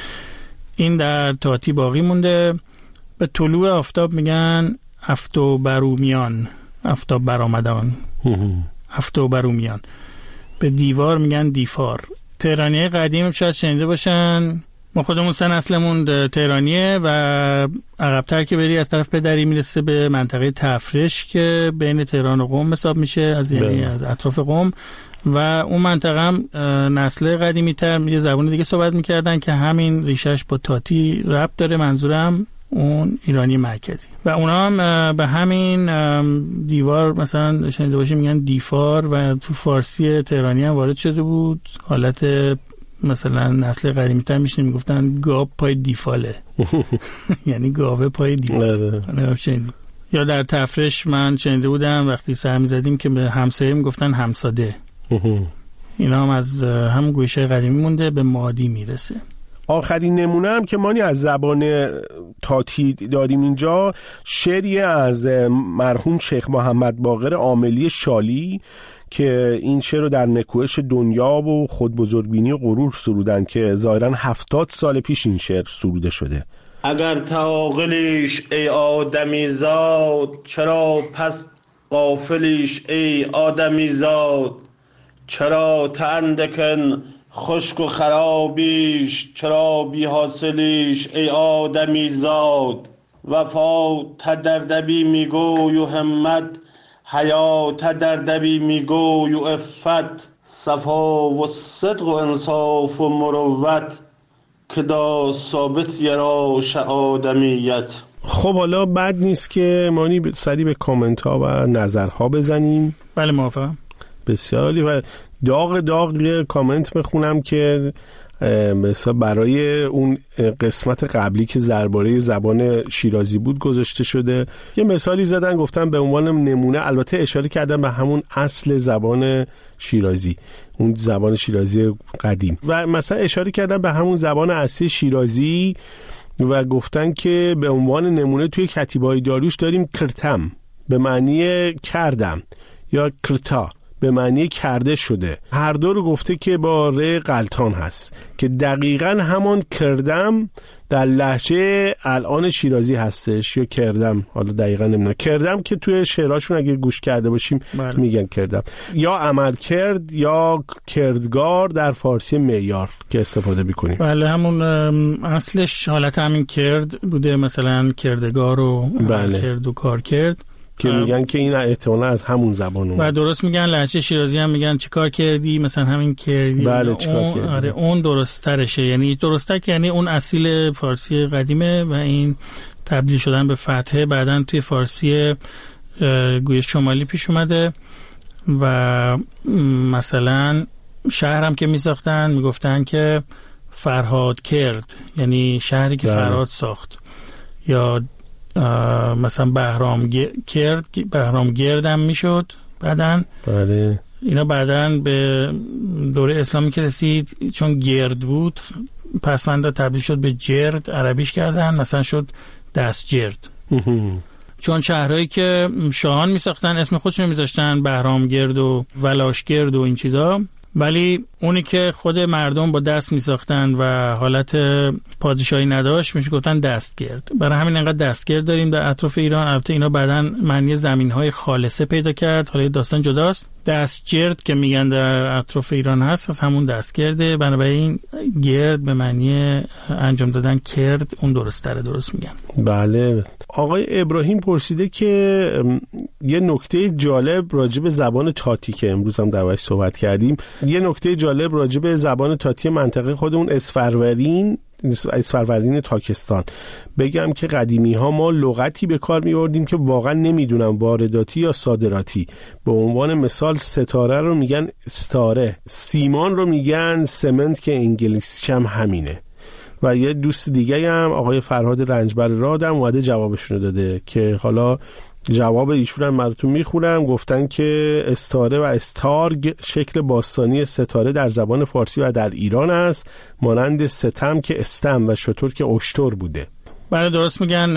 Speaker 2: این در تاتی باقی مونده. به طلوع آفتاب میگن افتو برومیان، افتاب برآمدان، افتو برومیان. به دیوار میگن دیفار. تهرانیه قدیم شاید شنیده باشن. ما خودمون سن اصلمون تهرانیه و عقب‌تر که بری از طرف پدری میرسه به منطقه تفرش که بین تهران و قم حساب میشه، از یعنی از اطراف قم. و اون منطقه هم نسل قدیمی تر یه زبان دیگه صحبت میکردن که همین ریشش با تاتی ربط داره. منظورم اون ایرانی مرکزی. و اونا هم به همین دیوار مثلا شنیده باشیم میگن دیفار و تو فارسی تهرانی هم وارد شده بود. حالت مثلا نسل قدیمی تر میشنیم میگفتن گاب پای دیفاله یعنی گاوه پای دیفاله. یا در تفرش من شنیده بودم وقتی سر میزدیم که به همسایه میگفتن همساده اینا هم از هم گویشه قدیمی مونده، به مادی میرسه.
Speaker 3: آخرین نمونه هم که مانی از زبان تاتی داریم اینجا، شعری از مرحوم شیخ محمد باقر عاملی شالی که این شعر رو در نکوهش دنیا و خود بزرگبینی و غرور سرودن که ظاهراً هفتاد سال پیش این شعر سروده شده.
Speaker 6: اگر تعاقلیش ای آدمی زاد، چرا پس غافلیش ای آدمی زاد؟ چرا تندکن خشک و خرابیش، چرا بی حاصلیش ای آدمی زاد؟ وفا تدردبی میگوی و همت، حیات دردبی میگوی و افت، صفا و صدق و انصاف و مروت، که دا ثابت یراش آدمیت.
Speaker 3: خب حالا بد نیست که مانی سری به کامنت ها و نظرها بزنیم.
Speaker 2: بله موافقم.
Speaker 3: بسیار عالی. و داغ داغ کامنت بخونم که مثلا برای اون قسمت قبلی که درباره زبان شیرازی بود گذاشته شده. یه مثالی زدن، گفتن به عنوان نمونه، البته اشاره کردن به همون اصل زبان شیرازی، اون زبان شیرازی قدیم، و مثلا اشاره کردن به همون زبان اصلی شیرازی و گفتن که به عنوان نمونه توی کتیبه‌های داریوش داریم کرتم به معنی کردم یا کرتا به معنی کرده شده. هر دو رو گفته که با ر غلطان هست که دقیقاً همان کردم در لهجه الان شیرازی هستش یا کردم. حالا دقیقاً نمیدونم. کردم که توی شعراشون اگه گوش کرده باشیم بله. میگن کردم، یا عمل کرد یا کردگار در فارسی معیار که استفاده میکنیم.
Speaker 2: بله همون اصلش حالت همین کرد بوده، مثلا کردگار و
Speaker 3: بله.
Speaker 2: کرد و کار کرد
Speaker 3: که میگن که این احتمالاً از همون زبان اومده.
Speaker 2: و درست میگن لهجه شیرازی هم میگن چیکار کردی، مثلا همین کردی.
Speaker 3: بله چیکار
Speaker 2: اون...
Speaker 3: کردی.
Speaker 2: آره اون درست ترشه، یعنی درسته که یعنی اون اصیل فارسی قدیمه و این تبدیل شدن به فتحه بعدن توی فارسی گویش شمالی پیش اومده. و مثلا شهرم که میساختن میگفتن که فرهاد کرد، یعنی شهری که بله. فرهاد ساخت. یا مثلا بهرام کرد، بهرام گردم میشد بعدن.
Speaker 3: بله
Speaker 2: اینا بعدن به دوره اسلامی که رسید چون گرد بود پسوندا تبدیل شد به جرد، عربیش کردن، مثلا شد دست جرد. چون شهرهایی که شاهان میساختن اسم خودشون میذاشتن بهرام گرد و ولاش گرد و این چیزا، ولی اونی که خود مردم با دست میساختن و حالت پادشاهی نداشت میشه گفتن دستگرد. برای همین انقدر دستگرد داریم در اطراف ایران. البته اینا بعدن معنی زمین‌های خالصه پیدا کرد، حالا داستان جداست. دستگرد که میگن در اطراف ایران هست از همون دستگرده، بنابراین گرد به معنی انجام دادن کرد اون درست تره، درست میگن.
Speaker 3: بله. آقای ابراهیم پرسیده که یه نکته جالب راجع به زبان تاتی که امروز هم دربارش صحبت کردیم، یه نکته جالب راجع به زبان تاتی منطقه خودمون اسفرورین اسفرورین تاکستان بگم که قدیمی ها ما لغتی به کار می بردیم که واقعا نمیدونم وارداتی یا صادراتی. به عنوان مثال ستاره رو میگن استاره، سیمان رو میگن سمنت که انگلیسیش هم همینه. و یه دوست دیگه هم آقای فرهاد رنجبر رادم اومده جوابشون داده که حالا جواب ایشون هم براتون میخونم. گفتن که استاره و استارگ شکل باستانی ستاره در زبان فارسی و در ایران است، مانند ستم که استم و شتر که اشتر بوده.
Speaker 2: بله درست میگن.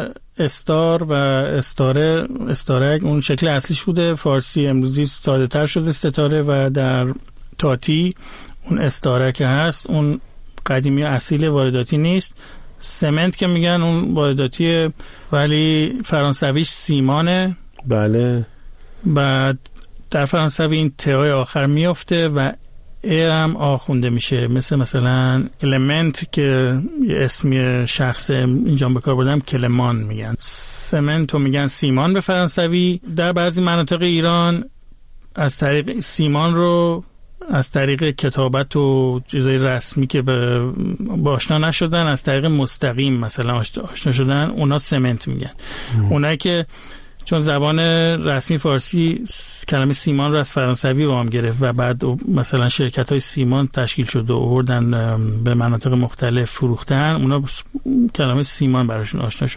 Speaker 2: استار و استاره، استاره اون شکل اصلیش بوده، فارسی امروزی ساده تر شده ستاره، و در تاتی اون استاره که هست اون قدیمی اصیل وارداتی نیست. سمنت که میگن اون وارداتیه، ولی فرانسویش سیمانه.
Speaker 3: بله.
Speaker 2: بعد در فرانسوی این تای آخر میافته و ای هم آخونده میشه، مثل مثلا کلمنت که یه اسمی شخص اینجا به کار بردم کلمان میگن. سمنت رو میگن سیمان به فرانسوی. در بعضی مناطق ایران از طریق سیمان رو از طریق کتابت و چیزای رسمی که به آشنا نشدن، از طریق مستقیم مثلا آشنا شدن، اونا سمنت میگن. اونایی که چون زبان رسمی فارسی کلمه سیمان رو از فرانسوی وام گرفت و بعد مثلا شرکت‌های سیمان تشکیل شد و آوردن به مناطق مختلف فروختن، اونا کلمه سیمان براشون آشنا شد.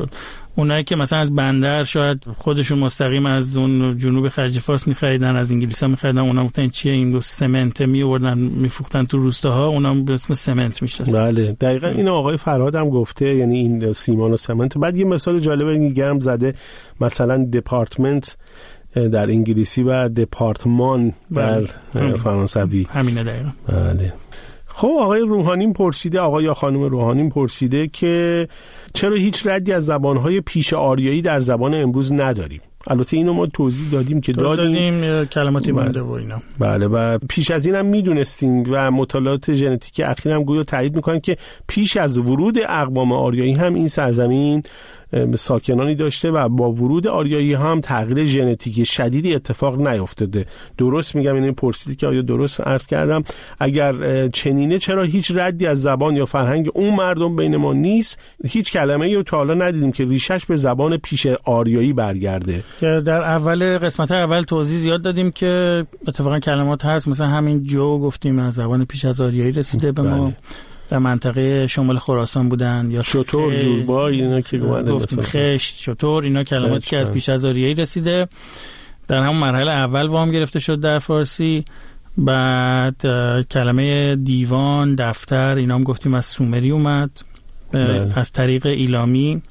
Speaker 2: اونایی که مثلا از بندر شاید خودشون مستقیم از اون جنوب خلیج فارس می‌خریدن، از انگلیس‌ها می‌خریدن، اونا گفتن چیه این دو سمنت می‌آوردن می‌فروختن تو روستاها، اونا به اسم سمنت می‌شناسن.
Speaker 3: بله دقیقاً این آقای فرهاد هم گفته، یعنی این سیمان و سمنت. بعد یه مثال جالب دیگه هم زده، مثلا دپارتمنت در انگلیسی و دپارتمان در فرانسوی.
Speaker 2: همینه دقیقاً.
Speaker 3: بله. خب آقای روحانی پرسیده، آقای یا خانم روحانی پرسیده که چرا هیچ ردی از زبانهای پیش آریایی در زبان امروز نداریم؟ البته اینو ما توضیح دادیم که دادیم,
Speaker 2: دادیم کلماتی مونده و اینا.
Speaker 3: بله و پیش از این هم میدونستیم و مطالعات ژنتیکی اخیر هم گویا تایید میکنن که پیش از ورود اقوام آریایی هم این سرزمین ساکنانی داشته و با ورود آریایی هم تغییر ژنتیکی شدیدی اتفاق نیفتاده. درست میگم؟ اینو پرسیدی که آیا درست عرض کردم؟ اگر چنینه چرا هیچ ردی از زبان یا فرهنگ اون مردم بین ما نیست؟ هیچ کلمه‌ای رو تا حالا ندیدیم که ریشش به زبان پیش آریایی برگرده.
Speaker 2: که در اول قسمت اول توضیح زیاد دادیم که اتفاقا کلمات هست، مثلا همین جو گفتیم از زبان پیش از آریایی رسیده به ما. در منطقه شمال خراسان بودن، یا
Speaker 3: شتر، زوربا، اینا که
Speaker 2: گفتیم خشت، شتر، اینا کلماتی که از پیش از آریایی رسیده در همون مرحله اول وام گرفته شد در فارسی. بعد کلمه دیوان، دفتر، اینا هم گفتیم از سومری اومد بله. از طریق ایلامی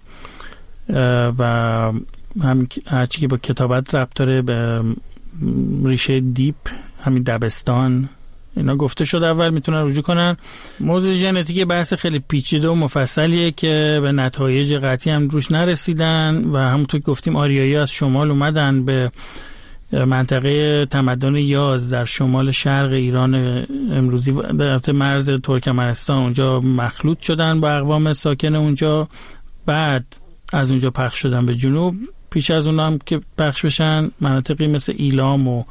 Speaker 2: و هم هرچی که با کتابت ربط داره به ریشه دیپ، همین دبستان، اینا گفته شد اول، میتونن رجوع کنن. موضوع ژنتیک بحث خیلی پیچیده و مفصلیه که به نتایج قطعی هم روش نرسیدن و همونطور که گفتیم آریایی از شمال اومدن به منطقه تمدن یاز در شمال شرق ایران امروزی، در مرز ترکمنستان، اونجا مخلوط شدن با اقوام ساکن اونجا، بعد از اونجا پخش شدن به جنوب. پیش از اون هم که پخش بشن مناطقی مثل ایلام و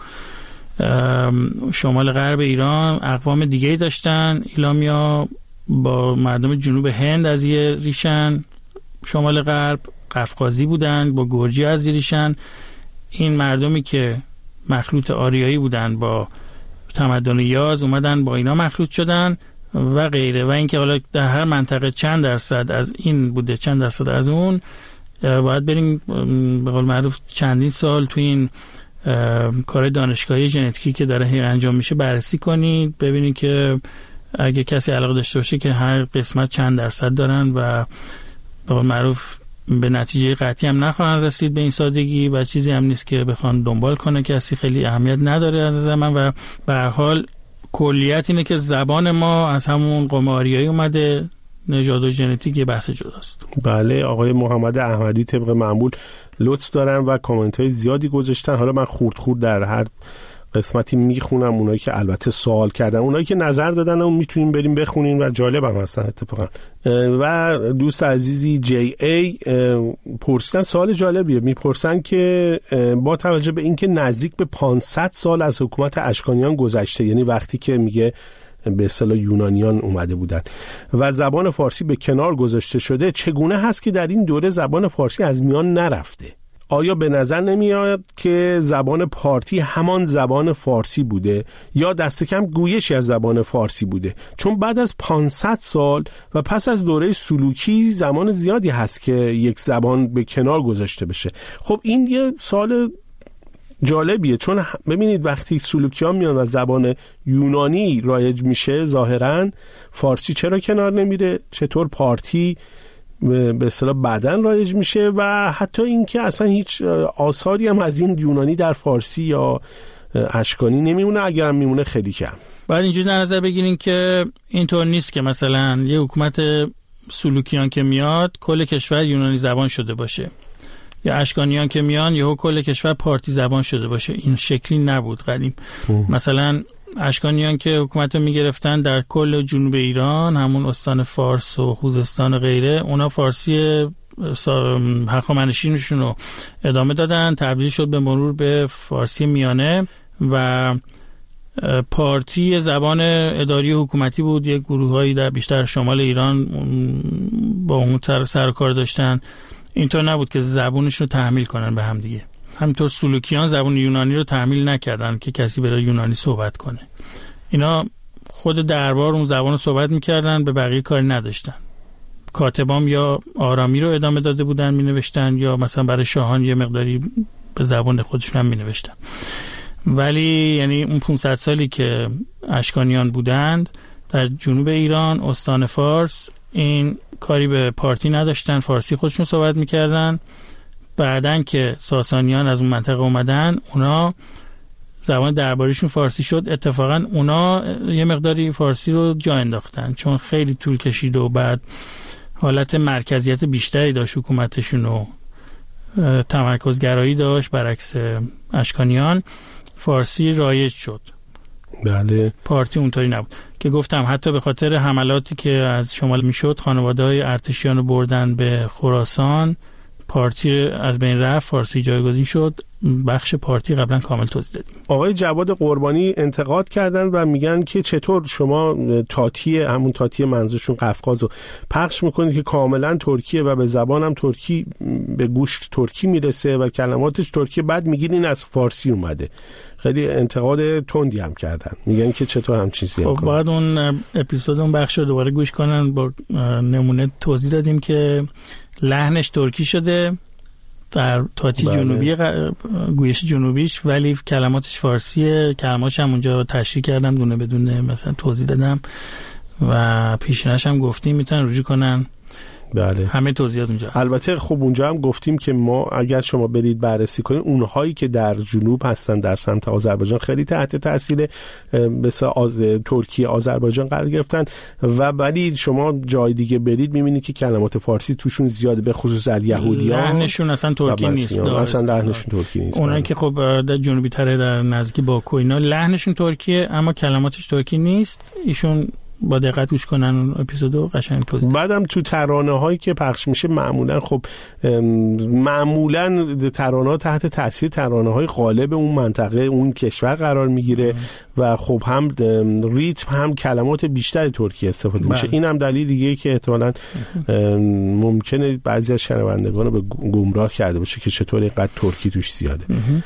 Speaker 2: شمال غرب ایران اقوام دیگه‌ای داشتن. ایلامیا با مردم جنوب هند از یه ریشن، شمال غرب قفقازی بودن با گرجی از یه ریشن. این مردمی که مخلوط آریایی بودن با تمدن یاز اومدن با اینا مخلوط شدن و غیره. و اینکه حالا در هر منطقه چند درصد از این بوده چند درصد از اون، باید بریم به قول معروف چندین سال تو این کار دانشگاهی ژنتیکی که داره انجام میشه بررسی کنید، ببینید که اگه کسی علاقه داشته باشه که هر قسمت چند درصد دارن و به قول معروف به نتیجه قطعی هم نخواهن رسید به این سادگی و چیزی هم نیست که بخوان دنبال کنه، کسی خیلی اهمیت نداره از زمان. و به هر حال کلیت اینه که زبان ما از همون قوم آریایی اومده، نژاد و ژنتیک بحث جداست.
Speaker 3: بله آقای محمد احمدی طبق معمول لطف دارن و کامنت های زیادی گذاشتن. حالا من خورد خورد در هر قسمتی میخونم، اونایی که البته سوال کردن، اونایی که نظر دادن هم میتونیم بریم بخونیم و جالب هم هستن اتفاقا. و دوست عزیزی جی ای پرسیدن سوال جالبیه، میپرسن که با توجه به اینکه نزدیک به پانصد سال از حکومت اشکانیان گذشته، یعنی وقتی که میگه به اصطلاح یونانیان اومده بودن و زبان فارسی به کنار گذاشته شده، چگونه هست که در این دوره زبان فارسی از میان نرفته؟ آیا به نظر نمیاد که زبان پارتی همان زبان فارسی بوده یا دست کم گویشی از زبان فارسی بوده؟ چون بعد از پانصد سال و پس از دوره سلوکی زمان زیادی هست که یک زبان به کنار گذاشته بشه. خب این یه سوال جالبیه، چون ببینید وقتی سلوکیان میان و زبان یونانی رایج میشه ظاهراً فارسی چرا کنار نمیره؟ چطور پارتی به اصطلاح بعدن رایج میشه و حتی اینکه اصلا هیچ آثاری هم از این یونانی در فارسی یا اشکانی نمیمونه، اگرم میمونه خیلی کم.
Speaker 2: باید اینجوری در نظر بگیرین که اینطور نیست که مثلا یه حکومت سلوکیان که میاد کل کشور یونانی زبان شده باشه، یا اشکانیان که میان یهو کل کشور پارتی زبان شده باشه. این شکلی نبود قدیم. مثلا اشکانیان که حکومت رو میگرفتن در کل جنوب ایران، همون استان فارس و خوزستان و غیره، اونا فارسی هخامنشیشون رو ادامه دادن، تبدیل شد به مرور به فارسی میانه و پارتی زبان اداری و حکومتی بود. یک گروه‌هایی در بیشتر شمال ایران با اون سر و کار داشتن. اینطور نبود که زبونش رو تحمیل کنن به هم دیگه. همینطور سلوکیان زبان یونانی رو تحمیل نکردن که کسی بره یونانی صحبت کنه. اینا خود دربار اون زبان رو صحبت میکردن، به بقیه کاری نداشتن. کاتبام یا آرامی رو ادامه داده بودن می نوشتن یا مثلا برای شاهان یه مقداری به زبان خودشون هم می نوشتن. ولی یعنی اون پانصد سالی که اشکانیان بودند در جنوب ایران استان فارس این کاری به پارتی نداشتن، فارسی خودشون صحبت میکردن. بعدن که ساسانیان از اون منطقه اومدن اونا زبان درباریشون فارسی شد. اتفاقا اونا یه مقداری فارسی رو جا انداختن چون خیلی طول کشید و بعد حالت مرکزیت بیشتری داشت حکومتشون و تمرکزگرایی داشت. برعکس اشکانیان فارسی رایج شد.
Speaker 3: بله.
Speaker 2: پارتی اونطوری نبود که گفتم حتی به خاطر حملاتی که از شمال میشد خانواده‌های ارتشیان رو بردن به خراسان، پارتی از بین رفت، فارسی جایگزین شد. بخش پارتی قبلا کامل توضیح دادیم.
Speaker 3: آقای جواد قربانی انتقاد کردن و میگن که چطور شما تاتی همون تاتی منظورشون قفقاز رو پخش میکنید که کاملا ترکیه و به زبانم ترکی به گوش ترکی میرسه و کلماتش ترکی، بعد میگین این از فارسی اومده. خیلی انتقاد تندی هم کردن، میگن که چطور هم چیزی
Speaker 2: خب بعد اون اپیزود اون بخش رو دوباره گوش کنن. با نمونه توضیح دادیم که لحنش ترکی شده در تاتی بله. جنوبی گویش جنوبیش، ولی کلماتش فارسیه. کلماتش هم اونجا تشریح کردم دونه بدونه مثلا توضیح دادم و پیشینش هم گفتیم میتونن رجوع کنن.
Speaker 3: بله.
Speaker 2: همه توضیحات اونجا هست.
Speaker 3: البته خب اونجا هم گفتیم که ما اگر شما برید بررسی کنید اونهایی که در جنوب هستن در سمت آذربایجان خیلی تحت تاثیر مثلا آز... ترکیه آذربایجان قرار گرفتن و ولی شما جای دیگه برید میبینید که کلمات فارسی توشون زیاده، به خصوص از یهودیان.
Speaker 2: لحنشون اصلا ترکی نیست.
Speaker 3: اصلا لحنشون ترکی نیست.
Speaker 2: اونایی که خب در جنوبی تره در نزدیک باکو اینا لحنشون ترکیه اما کلماتش ترکی نیست. ایشون با دقت گوش کنن اون اپیزودو قشنگ توضیح.
Speaker 3: بعدم تو ترانه هایی که پخش میشه معمولا خب معمولا ترانه ها تحت تاثیر ترانه های غالب اون منطقه اون کشور قرار میگیره و خب هم ریتم هم کلمات بیشتر ترکی استفاده بله. میشه. این هم دلیل دیگه که احتمالاً ممکنه بعضی از شنوندگان رو به گمراه کرده باشه که چطور اینقدر ترکی توش زیاده.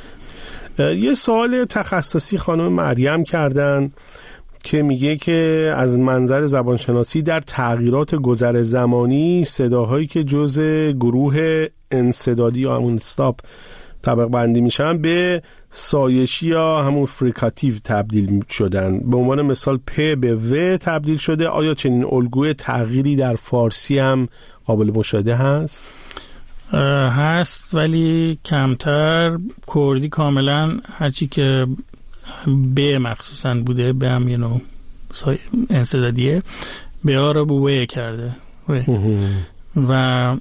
Speaker 3: یه سوال تخصصی خانم مریم کردن که میگه که از منظر زبانشناسی در تغییرات گذر زمانی صداهایی که جزء گروه انسدادی یا همون استاپ طبق بندی میشن به سایشی یا همون فریکاتیو تبدیل شدن. به عنوان مثال پ به و تبدیل شده. آیا چنین الگوی تغییری در فارسی هم قابل مشاهده هست؟
Speaker 2: هست ولی کمتر. کردی کاملا هرچی که به مخصوصا بوده به هم یه نوع انسدادیه به ها رو بوه کرده وی. و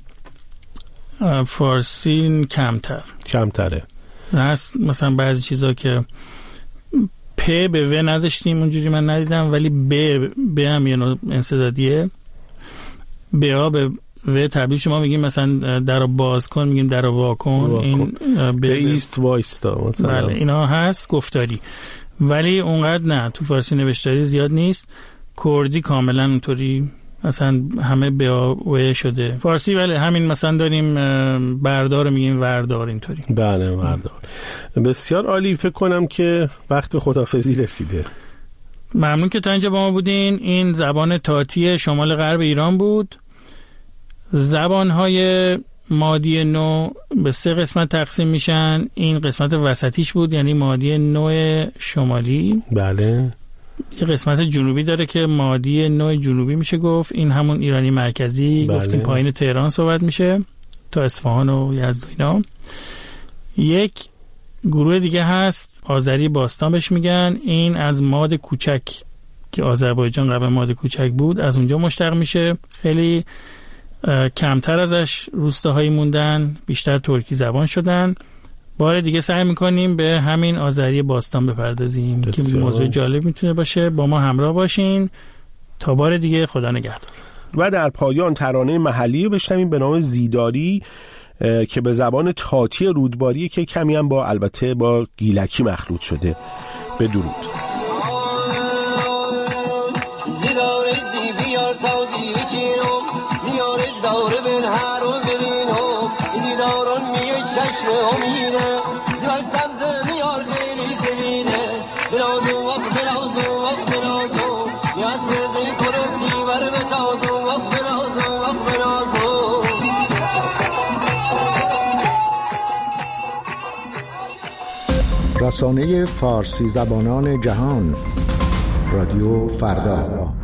Speaker 2: فارسی کمتر
Speaker 3: کمتره
Speaker 2: هست. مثلا بعضی چیزا که پ به و نداشتیم اونجوری من ندیدم ولی به به هم یه نوع انسدادیه. به ها به و تبدیل شما میگیم مثلا در باز کن میگیم در وا کن. این
Speaker 3: به ایست وایستا مثلا.
Speaker 2: بله اینا هست گفتاری ولی اونقدر نه تو فارسی نوشتاری زیاد نیست. کردی کاملا اونطوری مثلا همه به و شده. فارسی بله همین مثلا داریم بردار میگیم وردار اینطوری.
Speaker 3: بله وردار. بسیار عالی. فکر کنم که وقت خداحافظی رسیده.
Speaker 2: ممنون که تا اینجا با ما بودین. این زبان تاتی شمال غرب ایران بود. زبان‌های مادی نو به سه قسمت تقسیم میشن. این قسمت وسطیش بود یعنی مادی نو شمالی.
Speaker 3: بله.
Speaker 2: یه قسمت جنوبی داره که مادی نو جنوبی میشه گفت. این همون ایرانی مرکزی. بله. گفتیم پایین تهران صحبت میشه تا اصفهان و یزد و اینا. یک گروه دیگه هست آذری باستان بهش میگن. این از ماد کوچک که آذربایجان قبل ماد کوچک بود از اونجا مشتق میشه. خیلی کمتر ازش روستاهایی موندن، بیشتر ترکی زبان شدن. بار دیگه سعی میکنیم به همین آذری باستان بپردازیم که موضوع جالب میتونه باشه. با ما همراه باشین تا بار دیگه. خدا نگهدار.
Speaker 3: و در پایان ترانه محلی رو بشنویم به نام زیداری که به زبان تاتی رودباری که کمی هم با البته با گیلکی مخلوط شده. بدرود.
Speaker 7: داره بین هر روز بین هم ایزی داران میه چشم امیده جوال سبز میار خیلی سمینه بلازو وقت بلازو وقت بلازو نیاز بزی کنم تیبر بتازو وقت بلازو وقت بلازو
Speaker 8: رسانه فارسی زبانان جهان، رادیو فردا.